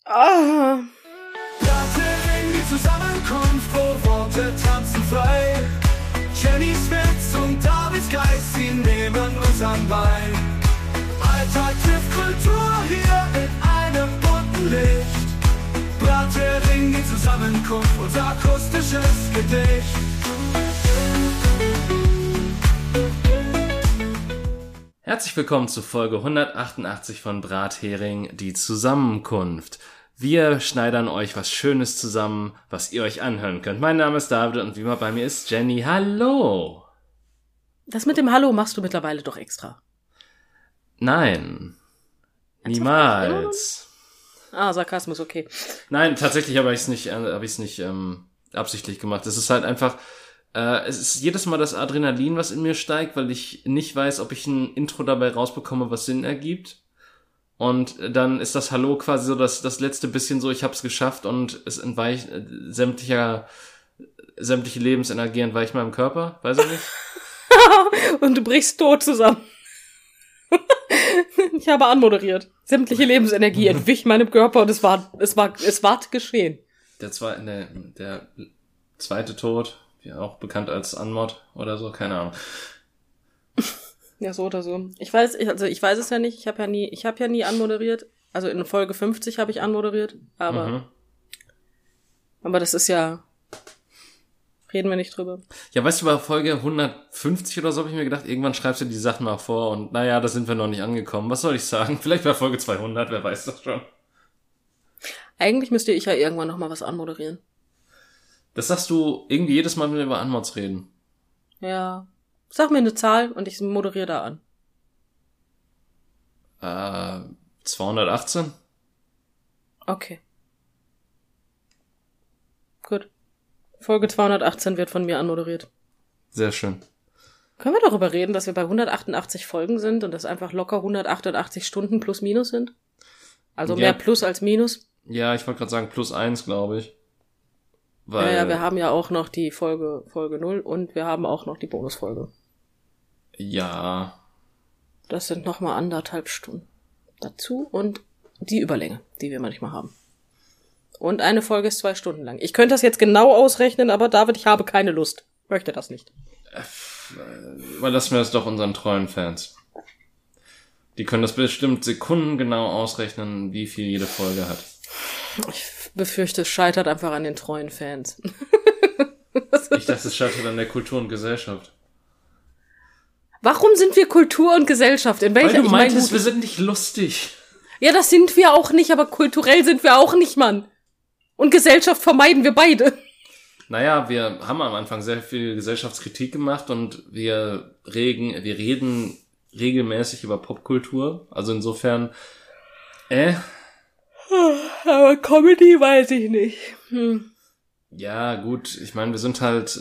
Ah. Brathering, die Zusammenkunft, wo Worte tanzen frei. Jenny Smith und David Geist, sie nehmen uns an Bein. Alltag trifft Kultur hier in einem bunten Licht. Brathering, die Zusammenkunft, unser akustisches Gedicht. Herzlich willkommen zu Folge 188 von Brathering, die Zusammenkunft. Wir schneidern euch was Schönes zusammen, was ihr euch anhören könnt. Mein Name ist David und wie immer bei mir ist Jenny. Hallo! Das mit dem Hallo machst du mittlerweile doch extra. Nein. Niemals. Sarkasmus, okay. Nein, tatsächlich habe ich es nicht absichtlich gemacht. Es ist halt einfach, es ist jedes Mal das Adrenalin, was in mir steigt, weil ich nicht weiß, ob ich ein Intro dabei rausbekomme, was Sinn ergibt. Und dann ist das Hallo quasi so das letzte bisschen so, ich hab's geschafft und es entweicht sämtliche Lebensenergie entweicht meinem Körper, weiß ich nicht. Und du brichst tot zusammen. Ich habe anmoderiert. Sämtliche Lebensenergie entwich meinem Körper und es war geschehen. Der zweite Tod, ja auch bekannt als Anmod oder so, keine Ahnung. Ja, so oder so. Ich weiß es ja nicht. Ich habe ja nie anmoderiert. Also in Folge 50 habe ich anmoderiert, aber das ist ja, reden wir nicht drüber. Ja, weißt du, bei Folge 150 oder so habe ich mir gedacht, irgendwann schreibst du die Sachen mal vor und naja, da sind wir noch nicht angekommen. Was soll ich sagen? Vielleicht bei Folge 200, wer weiß das schon. Eigentlich müsste ich ja irgendwann noch mal was anmoderieren. Das sagst du irgendwie jedes Mal, wenn wir über Anmods reden. Ja. Sag mir eine Zahl und ich moderiere da an. 218? Okay. Gut. Folge 218 wird von mir anmoderiert. Sehr schön. Können wir darüber reden, dass wir bei 188 Folgen sind und das einfach locker 188 Stunden plus minus sind? Also mehr plus als minus? Ja, ich wollte gerade sagen plus 1, glaube ich. Weil ja, wir haben ja auch noch die Folge 0 und wir haben auch noch die Bonusfolge. Ja. Das sind nochmal 1,5 Stunden dazu und die Überlänge, die wir manchmal haben. Und eine Folge ist 2 Stunden lang. Ich könnte das jetzt genau ausrechnen, aber David, ich habe keine Lust. Möchte das nicht. Überlassen wir das doch unseren treuen Fans. Die können das bestimmt sekundengenau ausrechnen, wie viel jede Folge hat. Ich befürchte, es scheitert einfach an den treuen Fans. Ich dachte, es scheitert an der Kultur und Gesellschaft. Warum sind wir Kultur und Gesellschaft? Weil du meintest, wir sind nicht lustig. Ja, das sind wir auch nicht, aber kulturell sind wir auch nicht, Mann. Und Gesellschaft vermeiden wir beide. Naja, wir haben am Anfang sehr viel Gesellschaftskritik gemacht und wir reden regelmäßig über Popkultur. Also insofern, Aber Comedy weiß ich nicht. Ja, gut, ich meine, wir sind halt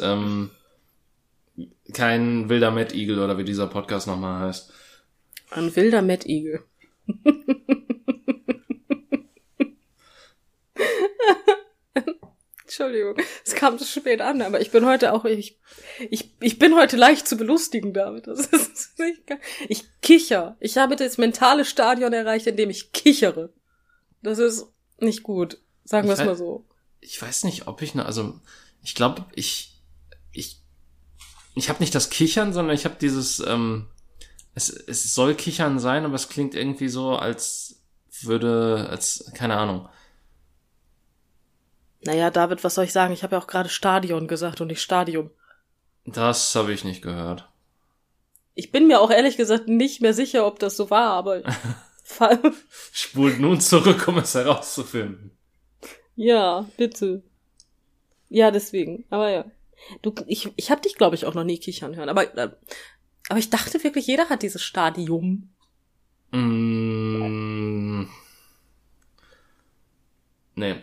kein wilder Mad Eagle oder wie dieser Podcast nochmal heißt. Ein wilder Mad Eagle. Entschuldigung, es kam zu spät an, aber ich bin heute auch, ich bin heute leicht zu belustigen, David. Das ist nicht geil. Ich kicher. Ich habe das mentale Stadion erreicht, in dem ich kichere. Das ist nicht gut. Sagen wir es mal so. Ich weiß nicht, ob ich ich glaube, ich habe nicht das Kichern, sondern ich habe dieses, es soll Kichern sein, aber es klingt irgendwie so, keine Ahnung. Naja, David, was soll ich sagen? Ich habe ja auch gerade Stadion gesagt und nicht Stadium. Das habe ich nicht gehört. Ich bin mir auch ehrlich gesagt nicht mehr sicher, ob das so war, aber spult nun zurück, um es herauszufinden. Ja, bitte. Ja, deswegen. Aber ja. Ich habe dich, glaube ich, auch noch nie kichern hören. Aber ich dachte wirklich, jeder hat dieses Stadium. Nee.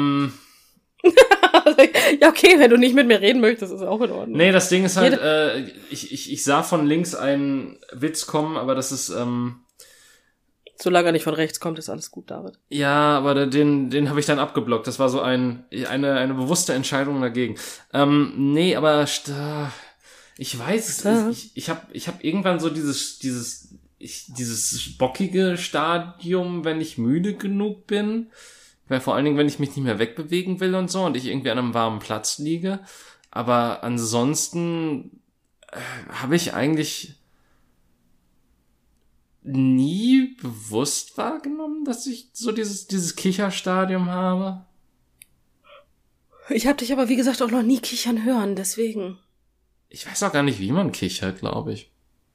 Ja, okay, wenn du nicht mit mir reden möchtest, ist auch in Ordnung. Nee, das Ding ist halt, ich sah von links einen Witz kommen, aber das ist, Solange er nicht von rechts kommt, ist alles gut, David. Ja, aber den habe ich dann abgeblockt. Das war so eine bewusste Entscheidung dagegen. Nee, aber ich weiß es. Ich hab irgendwann so dieses bockige Stadium, wenn ich müde genug bin. Weil vor allen Dingen, wenn ich mich nicht mehr wegbewegen will und so und ich irgendwie an einem warmen Platz liege. Aber ansonsten habe ich eigentlich nie bewusst wahrgenommen, dass ich so dieses Kicherstadium habe. Ich habe dich aber, wie gesagt, auch noch nie kichern hören, deswegen. Ich weiß auch gar nicht, wie man kichert, glaube ich.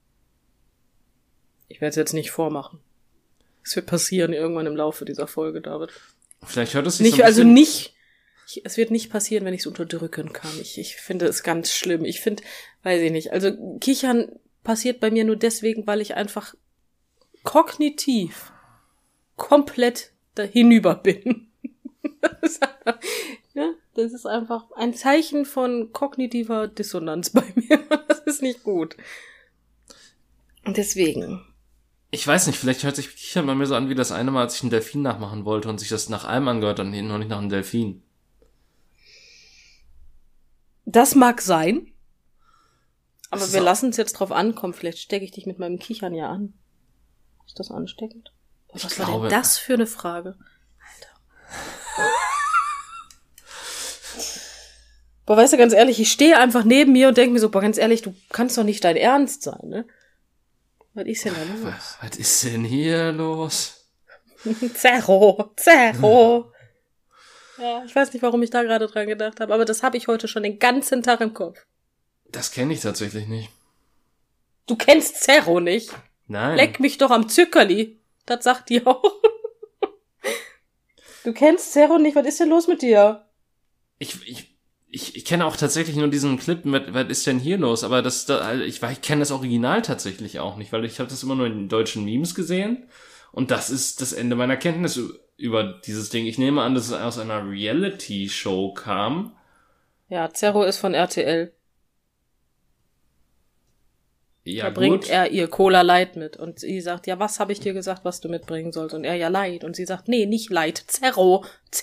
Ich werde es jetzt nicht vormachen. Es wird passieren irgendwann im Laufe dieser Folge, David. Vielleicht hört es sich Nicht, so ein also bisschen... nicht, es wird nicht passieren, wenn ich es unterdrücken kann. Ich finde es ganz schlimm. Ich finde, weiß ich nicht, also Kichern passiert bei mir nur deswegen, weil ich einfach kognitiv komplett dahinüber bin. Das ist einfach ein Zeichen von kognitiver Dissonanz bei mir. Das ist nicht gut. Und deswegen. Ich weiß nicht, vielleicht hört sich Kichern bei mir so an wie das eine Mal, als ich einen Delfin nachmachen wollte und sich das nach einem angehört und noch nicht nach einem Delfin. Das mag sein. Aber Das wir ist lassen es jetzt drauf ankommen. Vielleicht stecke ich dich mit meinem Kichern ja an. Ist das ansteckend? Ich Was glaube, war denn das für eine Frage? Alter. Boah, weißt du, ganz ehrlich, ich stehe einfach neben mir und denke mir so, boah, ganz ehrlich, du kannst doch nicht dein Ernst sein, ne? Was ist denn da los? Was ist denn hier los? Zerro. Ja, ich weiß nicht, warum ich da gerade dran gedacht habe, aber das habe ich heute schon den ganzen Tag im Kopf. Das kenne ich tatsächlich nicht. Du kennst Zerro nicht? Nein. Leck mich doch am Zückerli. Das sagt die auch. Du kennst Zerro nicht, was ist denn los mit dir? Ich kenne auch tatsächlich nur diesen Clip mit, was ist denn hier los? Aber ich kenne das Original tatsächlich auch nicht, weil ich habe das immer nur in den deutschen Memes gesehen. Und das ist das Ende meiner Kenntnis über dieses Ding. Ich nehme an, dass es aus einer Reality-Show kam. Ja, Zerro ist von RTL. Ja, Da gut. bringt er ihr Cola Light mit. Und sie sagt, ja, was habe ich dir gesagt, was du mitbringen sollst? Und er, ja, Light. Und sie sagt, nee, nicht Light, Zerro.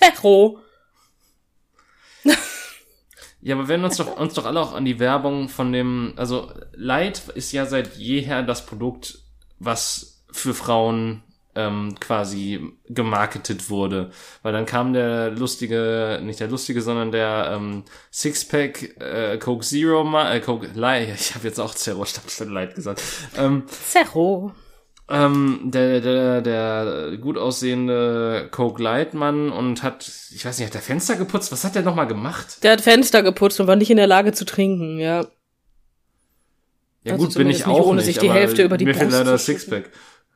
Ja, aber wenn uns doch alle auch an die Werbung von dem, also Light ist ja seit jeher das Produkt, was für Frauen quasi gemarketet wurde. Weil dann kam nicht der lustige, sondern der Sixpack Coke Zero, Coke Light, ich habe jetzt auch Zero statt Light gesagt. Zerro. Der gut aussehende Coke Light Mann und hat, ich weiß nicht, hat der Fenster geputzt? Was hat der nochmal gemacht? Der hat Fenster geputzt und war nicht in der Lage zu trinken, ja. Ja Also gut, bin ich zumindest auch nicht, ohne nicht, sich die aber Hälfte über die mir fehlt Brust leider zu das schütten. Sixpack.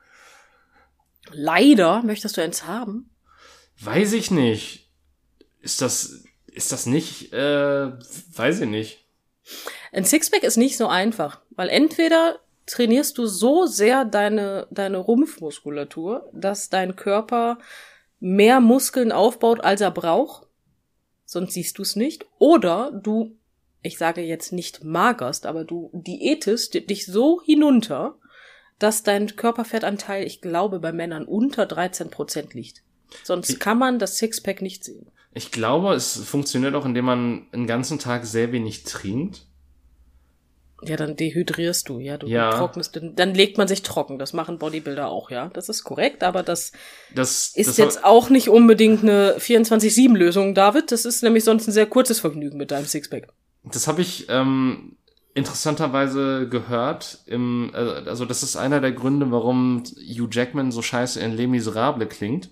Leider? Möchtest du eins haben? Weiß ich nicht. Ist das nicht, weiß ich nicht. Ein Sixpack ist nicht so einfach, weil entweder trainierst du so sehr deine Rumpfmuskulatur, dass dein Körper mehr Muskeln aufbaut, als er braucht, sonst siehst du es nicht, oder du, ich sage jetzt nicht magerst, aber du diätest dich so hinunter, dass dein Körperfettanteil, ich glaube, bei Männern unter 13% liegt. Sonst kann man das Sixpack nicht sehen. Ich glaube, es funktioniert auch, indem man einen ganzen Tag sehr wenig trinkt. Ja, dann dehydrierst du, ja, du Ja. trocknest, dann legt man sich trocken. Das machen Bodybuilder auch, ja. Das ist korrekt, aber das ist Das jetzt auch nicht unbedingt eine 24/7-Lösung, David. Das ist nämlich sonst ein sehr kurzes Vergnügen mit deinem Sixpack. Das habe ich interessanterweise gehört. Also das ist einer der Gründe, warum Hugh Jackman so scheiße in Les Miserables klingt.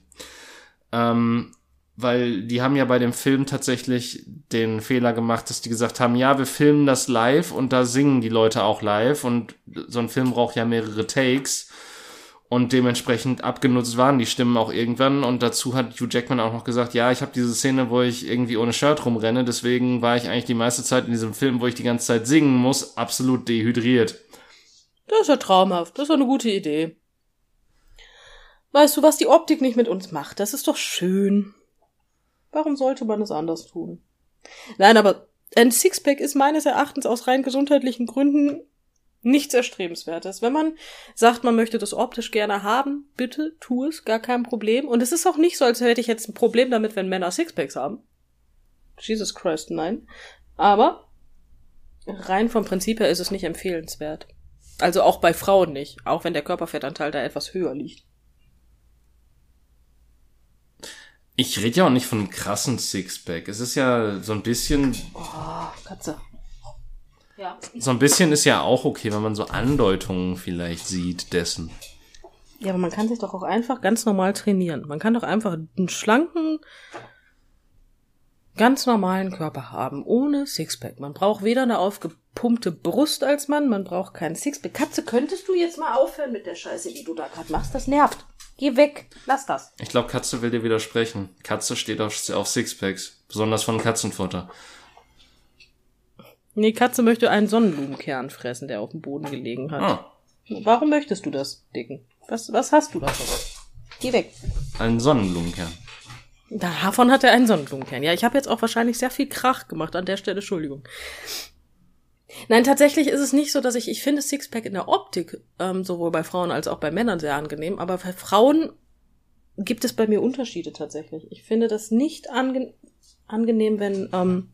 Weil die haben ja bei dem Film tatsächlich den Fehler gemacht, dass die gesagt haben, ja, wir filmen das live und da singen die Leute auch live und so ein Film braucht ja mehrere Takes und dementsprechend abgenutzt waren die Stimmen auch irgendwann und dazu hat Hugh Jackman auch noch gesagt, ja, ich habe diese Szene, wo ich irgendwie ohne Shirt rumrenne, deswegen war ich eigentlich die meiste Zeit in diesem Film, wo ich die ganze Zeit singen muss, absolut dehydriert. Das ist ja traumhaft. Das ist doch eine gute Idee. Weißt du, was die Optik nicht mit uns macht? Das ist doch schön. Warum sollte man es anders tun? Nein, aber ein Sixpack ist meines Erachtens aus rein gesundheitlichen Gründen nichts Erstrebenswertes. Wenn man sagt, man möchte das optisch gerne haben, bitte tu es, gar kein Problem. Und es ist auch nicht so, als hätte ich jetzt ein Problem damit, wenn Männer Sixpacks haben. Jesus Christ, nein. Aber rein vom Prinzip her ist es nicht empfehlenswert. Also auch bei Frauen nicht, auch wenn der Körperfettanteil da etwas höher liegt. Ich rede ja auch nicht von einem krassen Sixpack. Es ist ja so ein bisschen... Oh, Katze. Ja. So ein bisschen ist ja auch okay, wenn man so Andeutungen vielleicht sieht dessen. Ja, aber man kann sich doch auch einfach ganz normal trainieren. Man kann doch einfach einen schlanken, ganz normalen Körper haben, ohne Sixpack. Man braucht weder eine aufgepumpte Brust als Mann, man braucht keinen Sixpack. Katze, könntest du jetzt mal aufhören mit der Scheiße, die du da gerade machst? Das nervt. Geh weg, lass das. Ich glaube, Katze will dir widersprechen. Katze steht auf Sixpacks, besonders von Katzenfutter. Nee, Katze möchte einen Sonnenblumenkern fressen, der auf dem Boden gelegen hat. Ah. Warum möchtest du das, Dicken? Was hast du davon? Geh weg. Einen Sonnenblumenkern. Davon hat er einen Sonnenblumenkern. Ja, ich habe jetzt auch wahrscheinlich sehr viel Krach gemacht an der Stelle, Entschuldigung. Nein, tatsächlich ist es nicht so, dass ich finde Sixpack in der Optik sowohl bei Frauen als auch bei Männern sehr angenehm, aber bei Frauen gibt es bei mir Unterschiede tatsächlich. Ich finde das nicht angenehm, wenn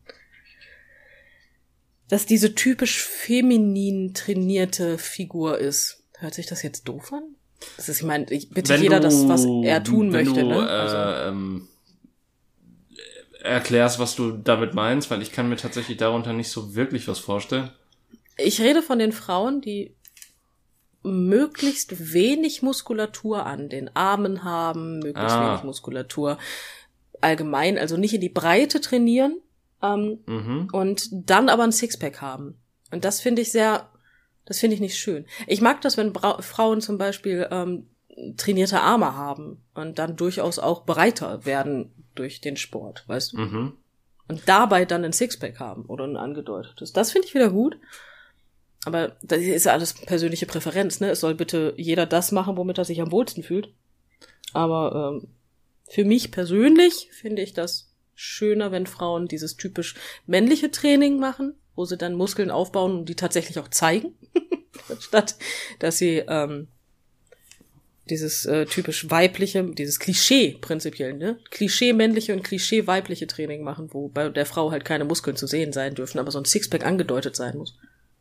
dass diese typisch feminin trainierte Figur ist. Hört sich das jetzt doof an? Das ist, ich meine, bitte jeder das, was er tun möchte. Wenn du ne? Also. Erklärst, was du damit meinst, weil ich kann mir tatsächlich darunter nicht so wirklich was vorstellen. Ich rede von den Frauen, die möglichst wenig Muskulatur an den Armen haben, möglichst wenig Muskulatur allgemein, also nicht in die Breite trainieren und dann aber ein Sixpack haben. Und das finde ich nicht schön. Ich mag das, wenn Frauen zum Beispiel trainierte Arme haben und dann durchaus auch breiter werden durch den Sport, weißt du? Mhm. Und dabei dann ein Sixpack haben oder ein angedeutetes. Das finde ich wieder gut. Aber das ist ja alles persönliche Präferenz, ne? Es soll bitte jeder das machen, womit er sich am wohlsten fühlt. Aber für mich persönlich finde ich das schöner, wenn Frauen dieses typisch männliche Training machen, wo sie dann Muskeln aufbauen und die tatsächlich auch zeigen, statt dass sie dieses typisch weibliche, dieses Klischee prinzipiell, ne? Klischee-männliche und Klischee-weibliche Training machen, wo bei der Frau halt keine Muskeln zu sehen sein dürfen, aber so ein Sixpack angedeutet sein muss.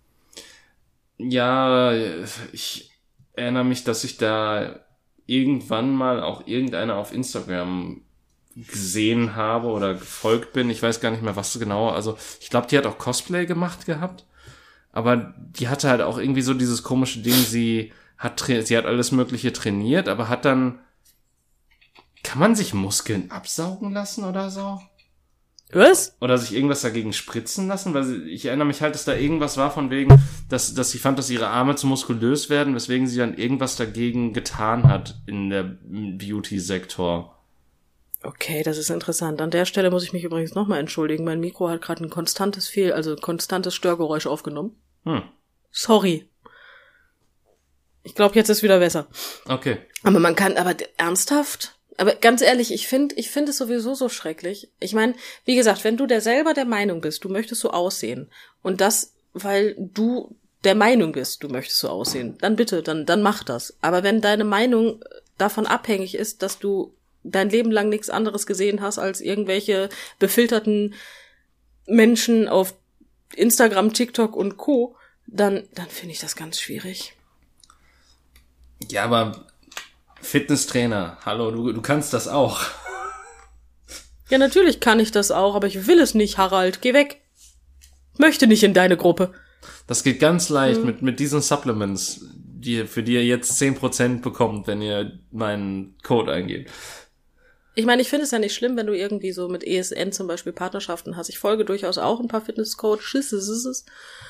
Ja, ich erinnere mich, dass ich da irgendwann mal auch irgendeiner auf Instagram gesehen habe oder gefolgt bin. Ich weiß gar nicht mehr, was genau. Also ich glaube, die hat auch Cosplay gemacht gehabt. Aber die hatte halt auch irgendwie so dieses komische Ding, sie hat alles Mögliche trainiert, aber hat dann... Kann man sich Muskeln absaugen lassen oder so? Was? Oder sich irgendwas dagegen spritzen lassen? Weil ich erinnere mich halt, dass da irgendwas war von wegen, dass sie fand, dass ihre Arme zu muskulös werden, weswegen sie dann irgendwas dagegen getan hat in der Beauty-Sektor. Okay, das ist interessant. An der Stelle muss ich mich übrigens nochmal entschuldigen. Mein Mikro hat gerade ein konstantes Störgeräusch aufgenommen. Sorry. Ich glaube, jetzt ist wieder besser. Okay. Aber man kann, aber ernsthaft? Aber ganz ehrlich, ich finde es sowieso so schrecklich. Ich meine, wie gesagt, wenn du selber der Meinung bist, du möchtest so aussehen und das, weil du der Meinung bist, du möchtest so aussehen, dann bitte, dann mach das. Aber wenn deine Meinung davon abhängig ist, dass du dein Leben lang nichts anderes gesehen hast als irgendwelche befilterten Menschen auf Instagram, TikTok und Co., dann finde ich das ganz schwierig. Ja, aber Fitnesstrainer, hallo, du kannst das auch. Ja, natürlich kann ich das auch, aber ich will es nicht, Harald. Geh weg. Möchte nicht in deine Gruppe. Das geht ganz leicht mit diesen Supplements, für die ihr jetzt 10% bekommt, wenn ihr meinen Code eingebt. Ich meine, ich finde es ja nicht schlimm, wenn du irgendwie so mit ESN zum Beispiel Partnerschaften hast. Ich folge durchaus auch ein paar Fitnesscoaches.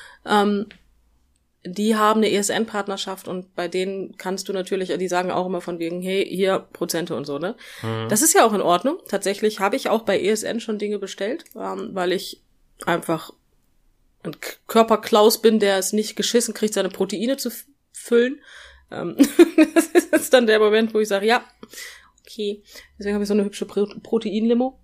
Die haben eine ESN-Partnerschaft und bei denen kannst du natürlich, die sagen auch immer von wegen, hey, hier Prozente und so, ne? Das ist ja auch in Ordnung. Tatsächlich habe ich auch bei ESN schon Dinge bestellt, weil ich einfach ein Körperklaus bin, der es nicht geschissen kriegt, seine Proteine zu füllen. Das ist jetzt dann der Moment, wo ich sage, ja, okay. Deswegen habe ich so eine hübsche Proteinlimo.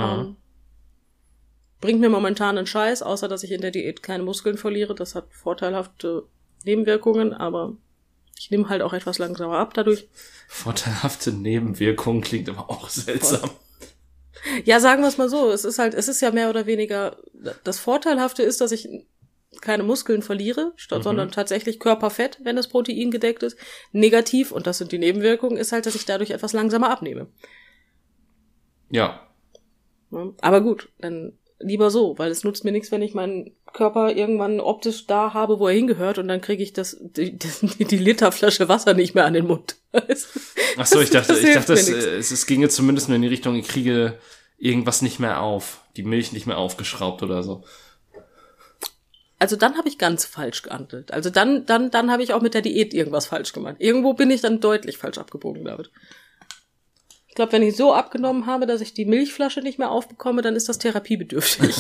Bringt mir momentan einen Scheiß, außer dass ich in der Diät keine Muskeln verliere. Das hat vorteilhafte Nebenwirkungen, aber ich nehme halt auch etwas langsamer ab dadurch. Vorteilhafte Nebenwirkungen klingt aber auch seltsam. Ja, sagen wir es mal so. Es ist ja mehr oder weniger, das Vorteilhafte ist, dass ich keine Muskeln verliere, sondern tatsächlich Körperfett, wenn das Protein gedeckt ist. Negativ, und das sind die Nebenwirkungen, ist halt, dass ich dadurch etwas langsamer abnehme. Ja. Ja, aber gut, dann lieber so, weil es nutzt mir nichts, wenn ich meinen Körper irgendwann optisch da habe, wo er hingehört, und dann kriege ich die Literflasche Wasser nicht mehr an den Mund. Ach so, ich dachte, es ginge zumindest nur in die Richtung, ich kriege irgendwas nicht mehr auf, die Milch nicht mehr aufgeschraubt oder so. Also dann habe ich ganz falsch gehandelt. Also dann habe ich auch mit der Diät irgendwas falsch gemacht. Irgendwo bin ich dann deutlich falsch abgebogen, David. Ich glaube, wenn ich so abgenommen habe, dass ich die Milchflasche nicht mehr aufbekomme, dann ist das therapiebedürftig.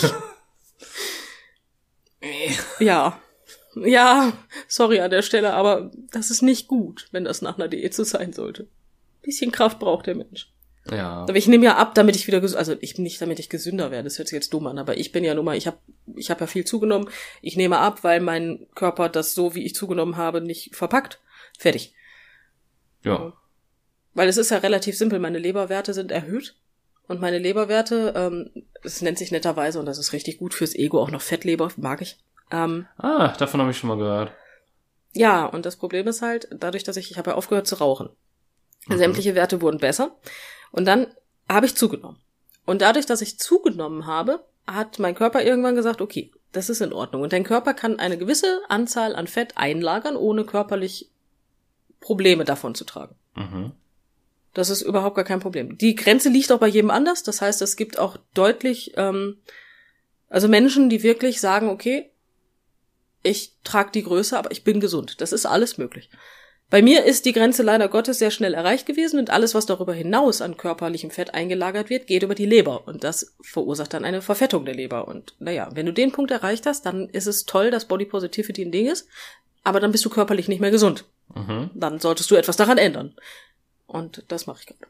Ja, sorry an der Stelle, aber das ist nicht gut, wenn das nach einer Diät so sein sollte. Ein bisschen Kraft braucht der Mensch. Ja. Aber ich nehme ja ab, damit ich wieder nicht damit ich gesünder werde, das hört sich jetzt dumm an, aber ich bin ja nun mal, ich hab ja viel zugenommen, ich nehme ab, weil mein Körper das so, wie ich zugenommen habe, nicht verpackt. Fertig. Ja. Weil es ist ja relativ simpel, meine Leberwerte sind erhöht. Und meine Leberwerte, es nennt sich netterweise, und das ist richtig gut fürs Ego, auch noch Fettleber, mag ich. Davon habe ich schon mal gehört. Ja, und das Problem ist halt, dadurch, dass ich habe ja aufgehört zu rauchen. Sämtliche Werte wurden besser. Und dann habe ich zugenommen. Und dadurch, dass ich zugenommen habe, hat mein Körper irgendwann gesagt, okay, das ist in Ordnung. Und dein Körper kann eine gewisse Anzahl an Fett einlagern, ohne körperlich Probleme davon zu tragen. Mhm. Das ist überhaupt gar kein Problem. Die Grenze liegt auch bei jedem anders. Das heißt, es gibt auch deutlich, also Menschen, die wirklich sagen, okay, ich trage die Größe, aber ich bin gesund. Das ist alles möglich. Bei mir ist die Grenze leider Gottes sehr schnell erreicht gewesen, und alles, was darüber hinaus an körperlichem Fett eingelagert wird, geht über die Leber. Und das verursacht dann eine Verfettung der Leber. Und naja, wenn du den Punkt erreicht hast, dann ist es toll, dass Body Positivity ein Ding ist, aber dann bist du körperlich nicht mehr gesund. Mhm. Dann solltest du etwas daran ändern. Und das mache ich gerade.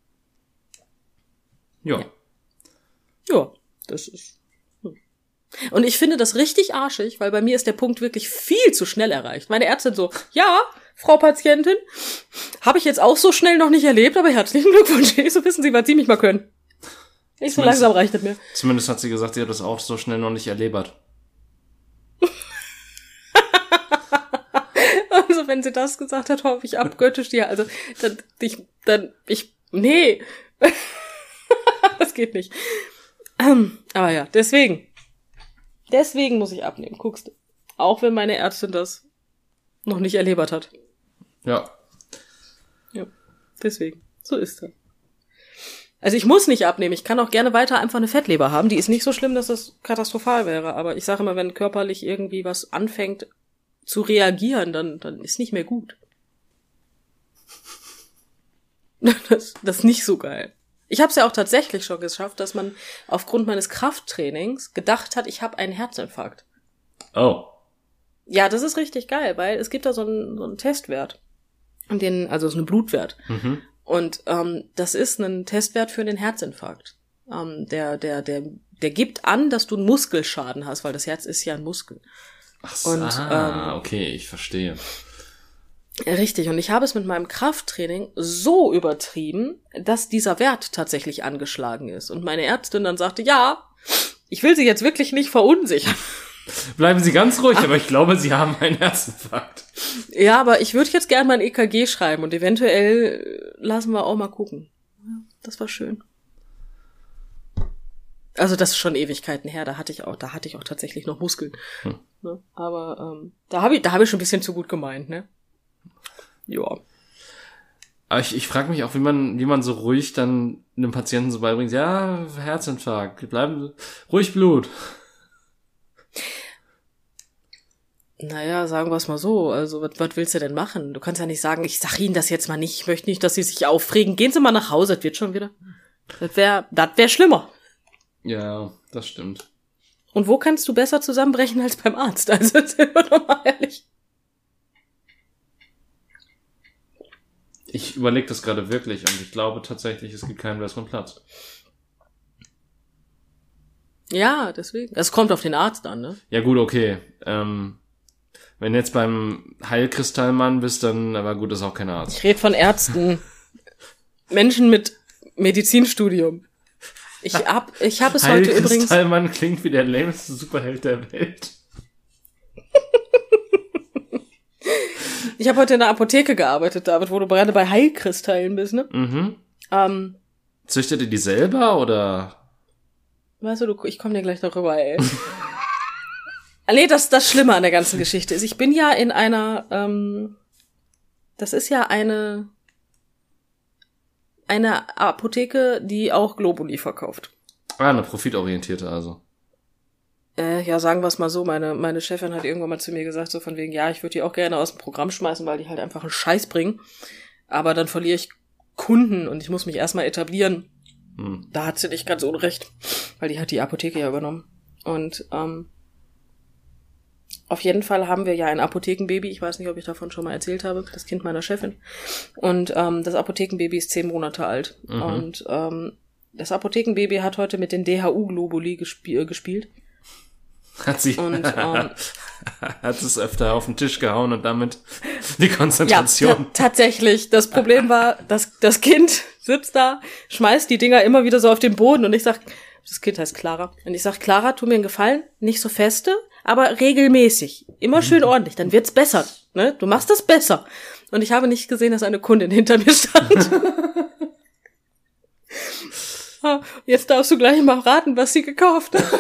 Ja. Ja, das ist... Und ich finde das richtig arschig, weil bei mir ist der Punkt wirklich viel zu schnell erreicht. Meine Ärztin so, ja, Frau Patientin, habe ich jetzt auch so schnell noch nicht erlebt, aber herzlichen Glückwunsch. So wissen Sie, was Sie mich mal können. Nicht so langsam reicht es mir. Zumindest hat sie gesagt, sie hat das auch so schnell noch nicht erlebt. Also wenn sie das gesagt hat, hoffe ich abgöttisch, ja, also nee, das geht nicht. Aber ja, deswegen muss ich abnehmen, guckst du. Auch wenn meine Ärztin das noch nicht erlebt hat. Ja. Ja, deswegen, so ist das. Also ich muss nicht abnehmen, ich kann auch gerne weiter einfach eine Fettleber haben, die ist nicht so schlimm, dass das katastrophal wäre, aber ich sage immer, wenn körperlich irgendwie was anfängt zu reagieren, dann ist nicht mehr gut. Das ist nicht so geil. Ich habe es ja auch tatsächlich schon geschafft, dass man aufgrund meines Krafttrainings gedacht hat, ich habe einen Herzinfarkt. Oh. Ja, das ist richtig geil, weil es gibt da so einen Testwert. Also so einen Blutwert. Mhm. Und das ist ein Testwert für den Herzinfarkt. Der gibt an, dass du einen Muskelschaden hast, weil das Herz ist ja ein Muskel. Ach so, okay, ich verstehe. Richtig, und ich habe es mit meinem Krafttraining so übertrieben, dass dieser Wert tatsächlich angeschlagen ist. Und meine Ärztin dann sagte, ja, ich will Sie jetzt wirklich nicht verunsichern. Bleiben Sie ganz ruhig, aber ich glaube, Sie haben einen Herzinfarkt. Ja, aber ich würde jetzt gerne mal ein EKG schreiben und eventuell lassen wir auch mal gucken. Ja, das war schön. Also das ist schon Ewigkeiten her, da hatte ich auch tatsächlich noch Muskeln. Ne? Aber da habe ich schon ein bisschen zu gut gemeint, ne? Ja. Aber ich frage mich auch, wie man so ruhig dann einem Patienten so beibringt, ja, Herzinfarkt, bleiben ruhig Blut. Naja, sagen wir es mal so, also was willst du denn machen? Du kannst ja nicht sagen, ich sag Ihnen das jetzt mal nicht, ich möchte nicht, dass Sie sich aufregen, gehen Sie mal nach Hause, das wird schon wieder. Das wär schlimmer. Ja, das stimmt. Und wo kannst du besser zusammenbrechen als beim Arzt? Also, sind wir doch mal ehrlich. Ich überlege das gerade wirklich und ich glaube tatsächlich, es gibt keinen besseren Platz. Ja, deswegen. Es kommt auf den Arzt an, ne? Ja gut, okay. Wenn du jetzt beim Heilkristallmann bist, dann, aber gut, ist auch kein Arzt. Ich rede von Ärzten. Menschen mit Medizinstudium. Ich hab es heute übrigens... Heilkristallmann klingt wie der lämste Superheld der Welt. Ich habe heute in der Apotheke gearbeitet, David, wo du gerade bei Heilkristallen bist, ne? Mhm. Züchtet ihr die selber oder? Weißt du, ich komme dir gleich darüber, ey. Nee, das Schlimme an der ganzen Geschichte ist, ich bin ja in einer, das ist ja eine Apotheke, die auch Globuli verkauft. Eine profitorientierte also. Ja, sagen wir es mal so, meine Chefin hat irgendwann mal zu mir gesagt, so von wegen, ja, ich würde die auch gerne aus dem Programm schmeißen, weil die halt einfach einen Scheiß bringen. Aber dann verliere ich Kunden und ich muss mich erstmal etablieren. Da hat sie nicht ganz unrecht, weil die hat die Apotheke ja übernommen. Und auf jeden Fall haben wir ja ein Apothekenbaby. Ich weiß nicht, ob ich davon schon mal erzählt habe. Das Kind meiner Chefin. Und das Apothekenbaby ist 10 Monate alt. Und das Apothekenbaby hat heute mit den DHU-Globuli gespielt. Hat sie und, hat es öfter auf den Tisch gehauen und damit die Konzentration. Ja, tatsächlich. Das Problem war, dass das Kind sitzt da, schmeißt die Dinger immer wieder so auf den Boden und ich sag, das Kind heißt Clara. Und ich sag, Clara, tu mir einen Gefallen, nicht so feste, aber regelmäßig. Immer schön ordentlich, dann wird's besser. Ne? Du machst das besser. Und ich habe nicht gesehen, dass eine Kundin hinter mir stand. Jetzt darfst du gleich mal raten, was sie gekauft hat.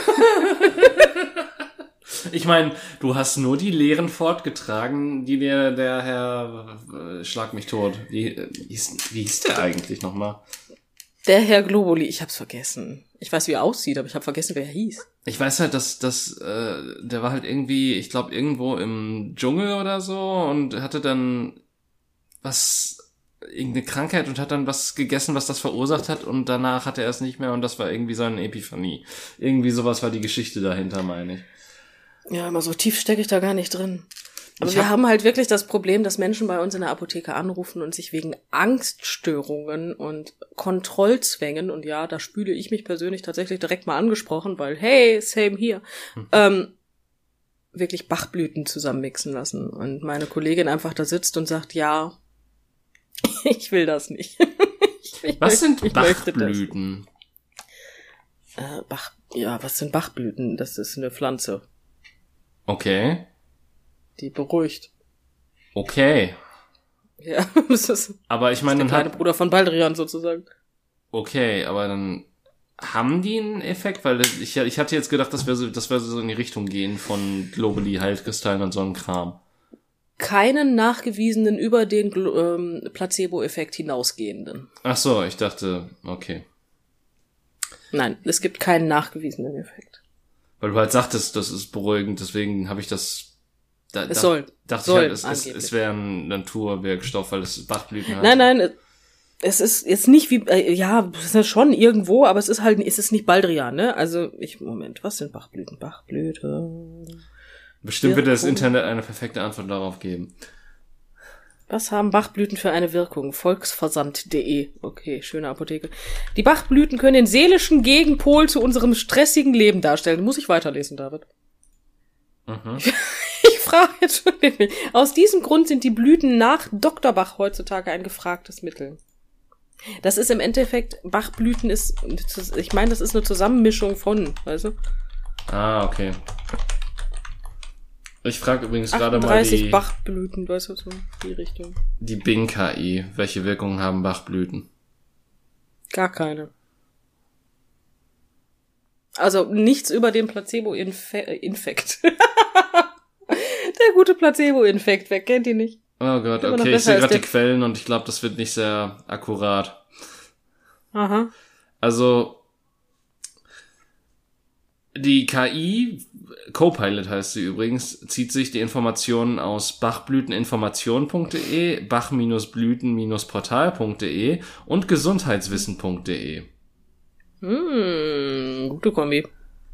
Ich meine, du hast nur die Lehren fortgetragen, die dir der Herr Schlag mich tot. Wie hieß der eigentlich nochmal? Der Herr Globuli, ich hab's vergessen. Ich weiß, wie er aussieht, aber ich habe vergessen, wer er hieß. Ich weiß halt, dass der war halt irgendwie, ich glaube, irgendwo im Dschungel oder so und hatte dann irgendeine Krankheit und hat dann was gegessen, was das verursacht hat und danach hatte er es nicht mehr und das war irgendwie so eine Epiphanie. Irgendwie sowas war die Geschichte dahinter, meine ich. Ja, aber so tief stecke ich da gar nicht drin. Aber wir haben halt wirklich das Problem, dass Menschen bei uns in der Apotheke anrufen und sich wegen Angststörungen und Kontrollzwängen, und ja, da spüle ich mich persönlich tatsächlich direkt mal angesprochen, weil, hey, same hier, wirklich Bachblüten zusammenmixen lassen. Und meine Kollegin einfach da sitzt und sagt, ja, ich will das nicht. Was sind Bachblüten? Was sind Bachblüten? Das ist eine Pflanze. Okay. Die beruhigt. Okay. Ja, das ist, aber ich meine, der kleine Bruder von Baldrian sozusagen. Okay, aber dann haben die einen Effekt? Weil ich hatte jetzt gedacht, dass wir so in die Richtung gehen von Globuli, Heilkristallen und so einem Kram. Keinen nachgewiesenen über den Placebo-Effekt hinausgehenden. Ach so, ich dachte, okay. Nein, es gibt keinen nachgewiesenen Effekt. Weil du halt sagtest, das ist beruhigend, deswegen habe ich das... dachte ich halt, es wäre ein Naturwirkstoff, weil es Bachblüten hat. Nein, es ist jetzt nicht wie, es ist schon irgendwo, aber es ist nicht Baldrian, ne? Also, was sind Bachblüten? Bestimmt wird das Internet eine perfekte Antwort darauf geben. Was haben Bachblüten für eine Wirkung? Volksversand.de. Okay, schöne Apotheke. Die Bachblüten können den seelischen Gegenpol zu unserem stressigen Leben darstellen. Muss ich weiterlesen, David? Mhm. Ich frage jetzt schon wirklich. Aus diesem Grund sind die Blüten nach Dr. Bach heutzutage ein gefragtes Mittel. Das ist im Endeffekt, Bachblüten das ist eine Zusammenmischung von, weißt du? Ah, okay. Ich frage übrigens gerade mal 38 Bachblüten, weißt du, so die Richtung. Die Bing-KI. Welche Wirkungen haben Bachblüten? Gar keine. Also nichts über den Placebo-Infekt. Der gute Placebo-Infekt, wer kennt ihn nicht? Oh Gott, okay, ich sehe gerade die Quellen und ich glaube, das wird nicht sehr akkurat. Aha. Also, die KI, Copilot heißt sie übrigens, zieht sich die Informationen aus bachblüteninformation.de, bach-blüten-portal.de und gesundheitswissen.de. Gute Kombi.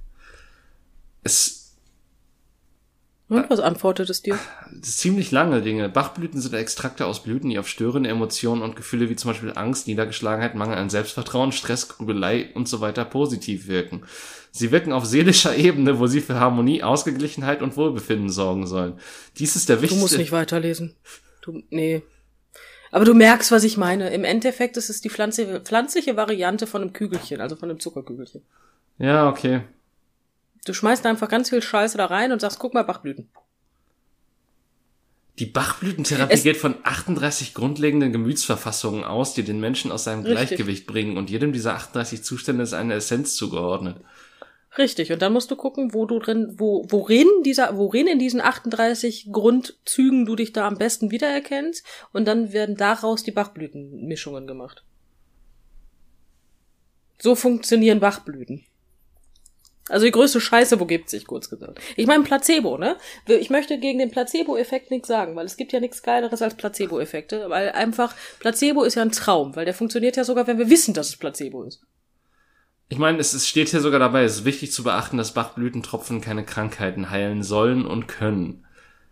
Und was antwortet es dir? Das ist ziemlich lange Dinge. Bachblüten sind Extrakte aus Blüten, die auf störende Emotionen und Gefühle wie zum Beispiel Angst, Niedergeschlagenheit, Mangel an Selbstvertrauen, Stress, Grübelei und so weiter positiv wirken. Sie wirken auf seelischer Ebene, wo sie für Harmonie, Ausgeglichenheit und Wohlbefinden sorgen sollen. Dies ist der wichtigste... Du musst nicht weiterlesen. Nee. Aber du merkst, was ich meine. Im Endeffekt ist es die pflanzliche Variante von einem Kügelchen, also von einem Zuckerkügelchen. Ja, okay. Du schmeißt einfach ganz viel Scheiße da rein und sagst, guck mal, Bachblüten. Die Bachblütentherapie geht von 38 grundlegenden Gemütsverfassungen aus, die den Menschen aus seinem Gleichgewicht bringen. Und jedem dieser 38 Zustände ist eine Essenz zugeordnet. Richtig. Und dann musst du gucken, worin in diesen 38 Grundzügen du dich da am besten wiedererkennst. Und dann werden daraus die Bachblütenmischungen gemacht. So funktionieren Bachblüten. Also die größte Scheiße, wo gibt's sich, kurz gesagt. Ich meine Placebo, ne? Ich möchte gegen den Placebo-Effekt nichts sagen, weil es gibt ja nichts Geileres als Placebo-Effekte, weil einfach Placebo ist ja ein Traum, weil der funktioniert ja sogar, wenn wir wissen, dass es Placebo ist. Ich meine, es steht hier sogar dabei, es ist wichtig zu beachten, dass Bachblütentropfen keine Krankheiten heilen sollen und können.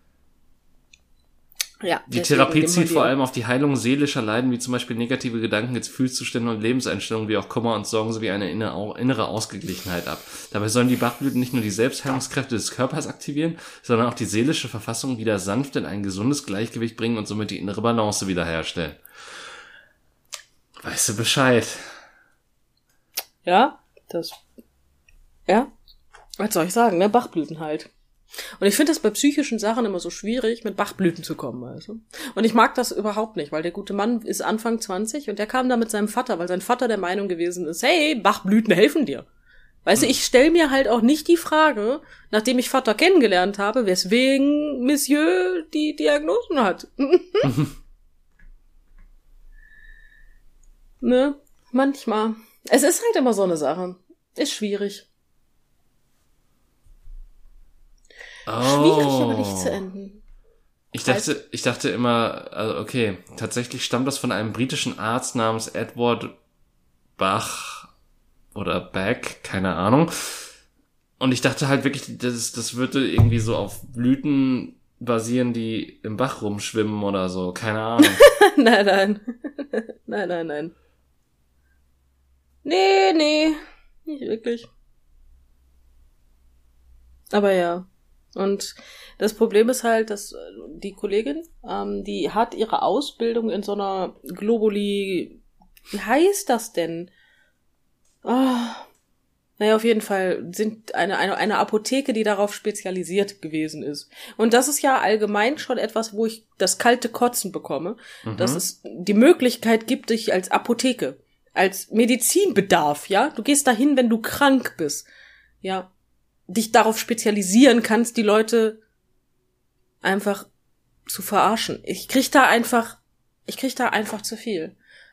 Ja, die Therapie zielt vor allem auf die Heilung seelischer Leiden, wie zum Beispiel negative Gedanken, Gefühlszustände und Lebenseinstellungen, wie auch Kummer und Sorgen sowie eine innere Ausgeglichenheit ab. Dabei sollen die Bachblüten nicht nur die Selbstheilungskräfte des Körpers aktivieren, sondern auch die seelische Verfassung wieder sanft in ein gesundes Gleichgewicht bringen und somit die innere Balance wiederherstellen. Weißt du Bescheid? Ja, was soll ich sagen, ne? Bachblüten halt. Und ich finde das bei psychischen Sachen immer so schwierig, mit Bachblüten zu kommen, weißt du? Und ich mag das überhaupt nicht, weil der gute Mann ist Anfang 20 und der kam da mit seinem Vater, weil sein Vater der Meinung gewesen ist, hey, Bachblüten helfen dir. Weißt du, ich stelle mir halt auch nicht die Frage, nachdem ich Vater kennengelernt habe, weswegen Monsieur die Diagnosen hat. Ne? Manchmal. Es ist halt immer so eine Sache. Ist schwierig. Schwierig, aber nicht zu enden. Ich dachte immer, also okay, tatsächlich stammt das von einem britischen Arzt namens Edward Bach oder Beck, keine Ahnung. Und ich dachte halt wirklich, das würde irgendwie so auf Blüten basieren, die im Bach rumschwimmen oder so, keine Ahnung. Nein. Nee, nicht wirklich. Aber ja. Und das Problem ist halt, dass die Kollegin, die hat ihre Ausbildung in so einer Globuli, wie heißt das denn? Naja, auf jeden Fall sind eine Apotheke, die darauf spezialisiert gewesen ist. Und das ist ja allgemein schon etwas, wo ich das kalte Kotzen bekomme, dass es die Möglichkeit gibt, dich als Apotheke, als Medizinbedarf, ja, du gehst dahin, wenn du krank bist, ja, dich darauf spezialisieren kannst, die Leute einfach zu verarschen. Ich krieg da einfach zu viel.